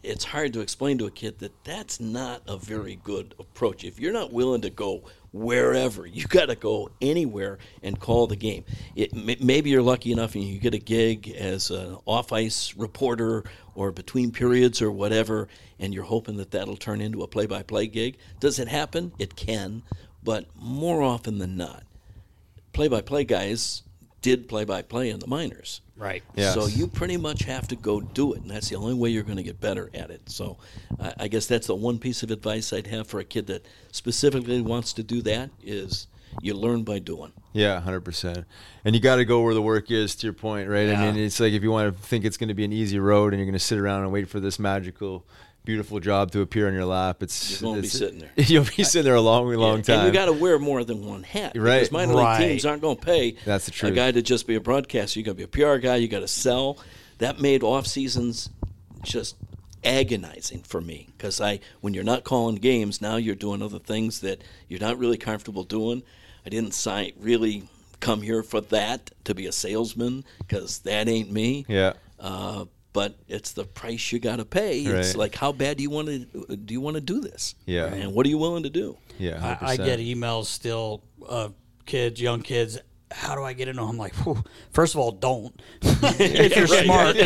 it's hard to explain to a kid that that's not a very good approach. If you're not willing to go wherever, you got to go anywhere and call the game. It, maybe you're lucky enough and you get a gig as an off-ice reporter or between periods or whatever, and you're hoping that that'll turn into a play-by-play gig. Does it happen? It can, but more often than not, play-by-play guys did play-by-play in the minors. Right. Yes. So you pretty much have to go do it, and that's the only way you're going to get better at it. So I, I guess that's the one piece of advice I'd have for a kid that specifically wants to do that is you learn by doing. Yeah, one hundred percent. And you got to go where the work is, to your point, right? Yeah. I mean, it's like if you want to think it's going to be an easy road and you're going to sit around and wait for this magical, beautiful job to appear on your lap, it's You won't it's, be sitting there. You'll be sitting there a long, long Yeah, time. And you got to wear more than one hat. Right. Because minor Right. league teams aren't going to pay That's the truth. a guy to just be a broadcaster. You got to be a P R guy. You got to sell. That made off seasons just agonizing for me because I, when you're not calling games, now you're doing other things that you're not really comfortable doing. I didn't sign really come here for that to be a salesman because that ain't me. Yeah. Uh, but it's the price you got to pay. It's Right. like, how bad do you want to do? You want to do this? Yeah. And what are you willing to do? Yeah, one hundred I, I percent. get emails still of kids, young kids. How do I get in? I'm like, whew, first of all, don't. if you're smart.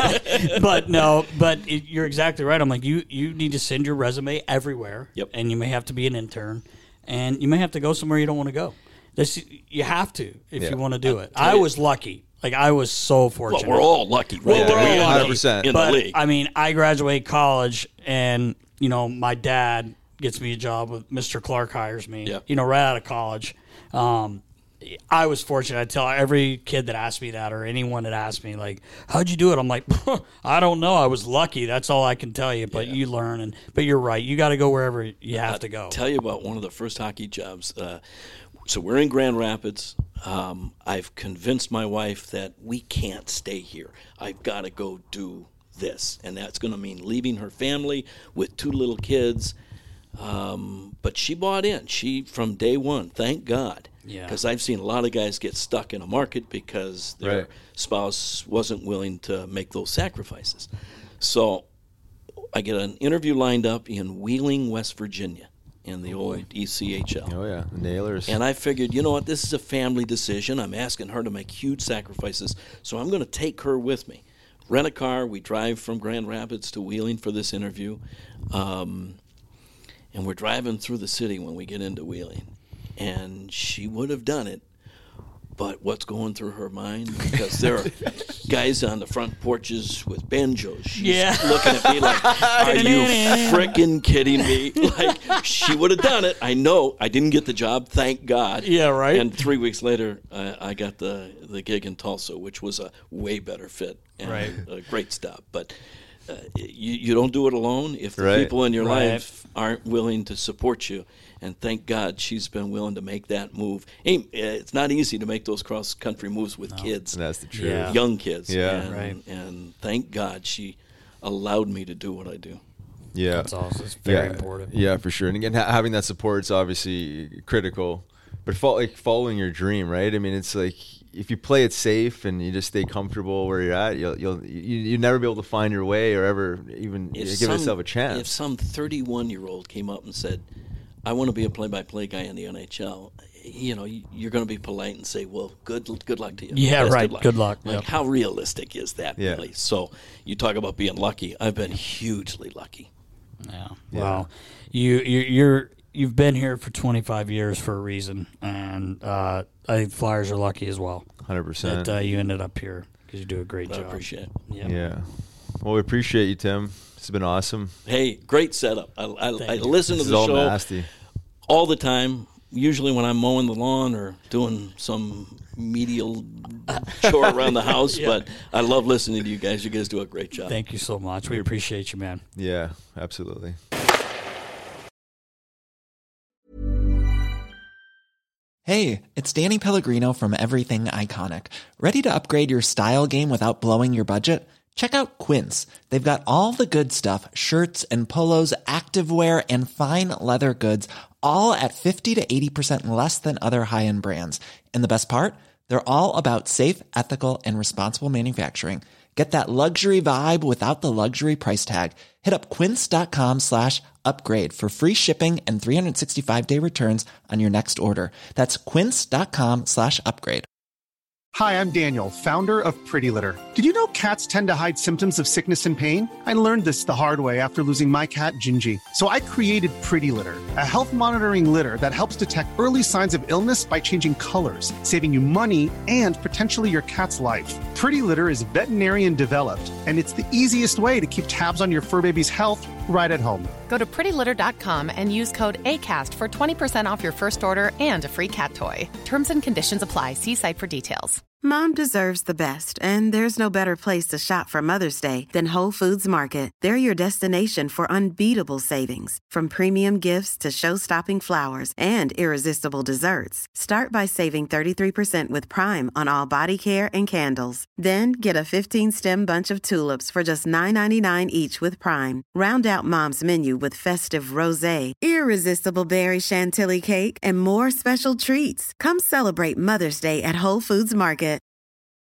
But no, but it, you're exactly right. I'm like, you you need to send your resume everywhere. Yep. And you may have to be an intern, and you may have to go somewhere you don't want to go. This you have to if Yeah. you want to do it. I was lucky. Like I was so Well, fortunate. we're all lucky, right? Well, we're that we all end up one hundred percent. in but, the league. I mean, I graduate college, and you know, my dad gets me a job with Mister Clark hires me. Yeah. You know, right out of college. Um, I was fortunate. I tell every kid that asked me that, or anyone that asked me, like, "How'd you do it?" I'm like, I don't know. I was lucky. That's all I can tell you. But Yeah. you learn, and but you're right. You got to go wherever you have to go. Tell you about one of the first hockey jobs. Uh, so we're in Grand Rapids. Um, I've convinced my wife that we can't stay here. I've got to go do this, and that's going to mean leaving her family with two little kids. Um, but she bought in. She from day one. Thank God. Yeah. Because I've seen a lot of guys get stuck in a market because their Right. spouse wasn't willing to make those sacrifices. So I get an interview lined up in Wheeling, West Virginia, in the old E C H L. Oh, yeah. The Nailers. And I figured, you know what, this is a family decision. I'm asking her to make huge sacrifices, so I'm going to take her with me. Rent a car. We drive from Grand Rapids to Wheeling for this interview. Um, and we're driving through the city when we get into Wheeling. And she would have done it, but what's going through her mind? Because there are guys on the front porches with banjos. She's Yeah. looking at me like, are you freaking kidding me? Like, she would have done it. I know. I didn't get the job, thank God. Yeah, right. And three weeks later, I, I got the, the gig in Tulsa, which was a way better fit and Right. a great stop. But uh, you, you don't do it alone if the Right. people in your Right. life aren't willing to support you. And thank God she's been willing to make that move. Ain't, it's not easy to make those cross-country moves with kids, And that's the truth. Yeah. young kids. Yeah. and, Right. And thank God she allowed me to do what I do. Yeah. That's awesome. It's very yeah. important. Yeah, for sure. And again, ha- having that support is obviously critical. But fo- like following your dream, right? I mean, it's like if you play it safe and you just stay comfortable where you're at, you'll you'll you you never be able to find your way or ever even If give some- yourself a chance. If some thirty-one-year-old came up and said, I want to be a play-by-play guy in the N H L, you know, you're going to be polite and say, well, good good luck to you. Yeah, Best of right. Good luck. Like, Yep. how realistic is that, Yeah. really? So you talk about being lucky. I've been hugely lucky. Yeah. Well, you you you're you've been here for twenty-five years for a reason, and uh, I think Flyers are lucky as well one hundred percent. that uh, you ended up here because you do a great I job. appreciate it. Yeah. Yeah. Well, we appreciate you, Tim. It's been awesome. Hey, great setup. I, I, I you. listen This to is the all show nasty. all the time, usually when I'm mowing the lawn or doing some medial chore around the house, Yeah. but I love listening to you guys. You guys do a great job. Thank you so much. We appreciate you, man. Yeah, absolutely. Hey, it's Danny Pellegrino from Everything Iconic. Ready to upgrade your style game without blowing your budget? Check out Quince. They've got all the good stuff, shirts and polos, activewear, and fine leather goods, all at fifty to eighty percent less than other high-end brands. And the best part? They're all about safe, ethical, and responsible manufacturing. Get that luxury vibe without the luxury price tag. Hit up quince.com slash upgrade for free shipping and three sixty-five day returns on your next order. That's quince.com slash upgrade. Hi, I'm Daniel, founder of Pretty Litter. Did you know cats tend to hide symptoms of sickness and pain? I learned this the hard way after losing my cat, Gingy. So I created Pretty Litter, a health monitoring litter that helps detect early signs of illness by changing colors, saving you money and potentially your cat's life. Pretty Litter is veterinarian developed, and it's the easiest way to keep tabs on your fur baby's health right at home. Go to pretty litter dot com and use code ACAST for twenty percent off your first order and a free cat toy. Terms and conditions apply. See site for details. Mom deserves the best, and there's no better place to shop for Mother's Day than Whole Foods Market. They're your destination for unbeatable savings, from premium gifts to show-stopping flowers and irresistible desserts. Start by saving thirty-three percent with Prime on all body care and candles. Then get a fifteen-stem bunch of tulips for just nine ninety-nine each with Prime. Round out Mom's menu with festive rosé, irresistible berry chantilly cake, and more special treats. Come celebrate Mother's Day at Whole Foods Market.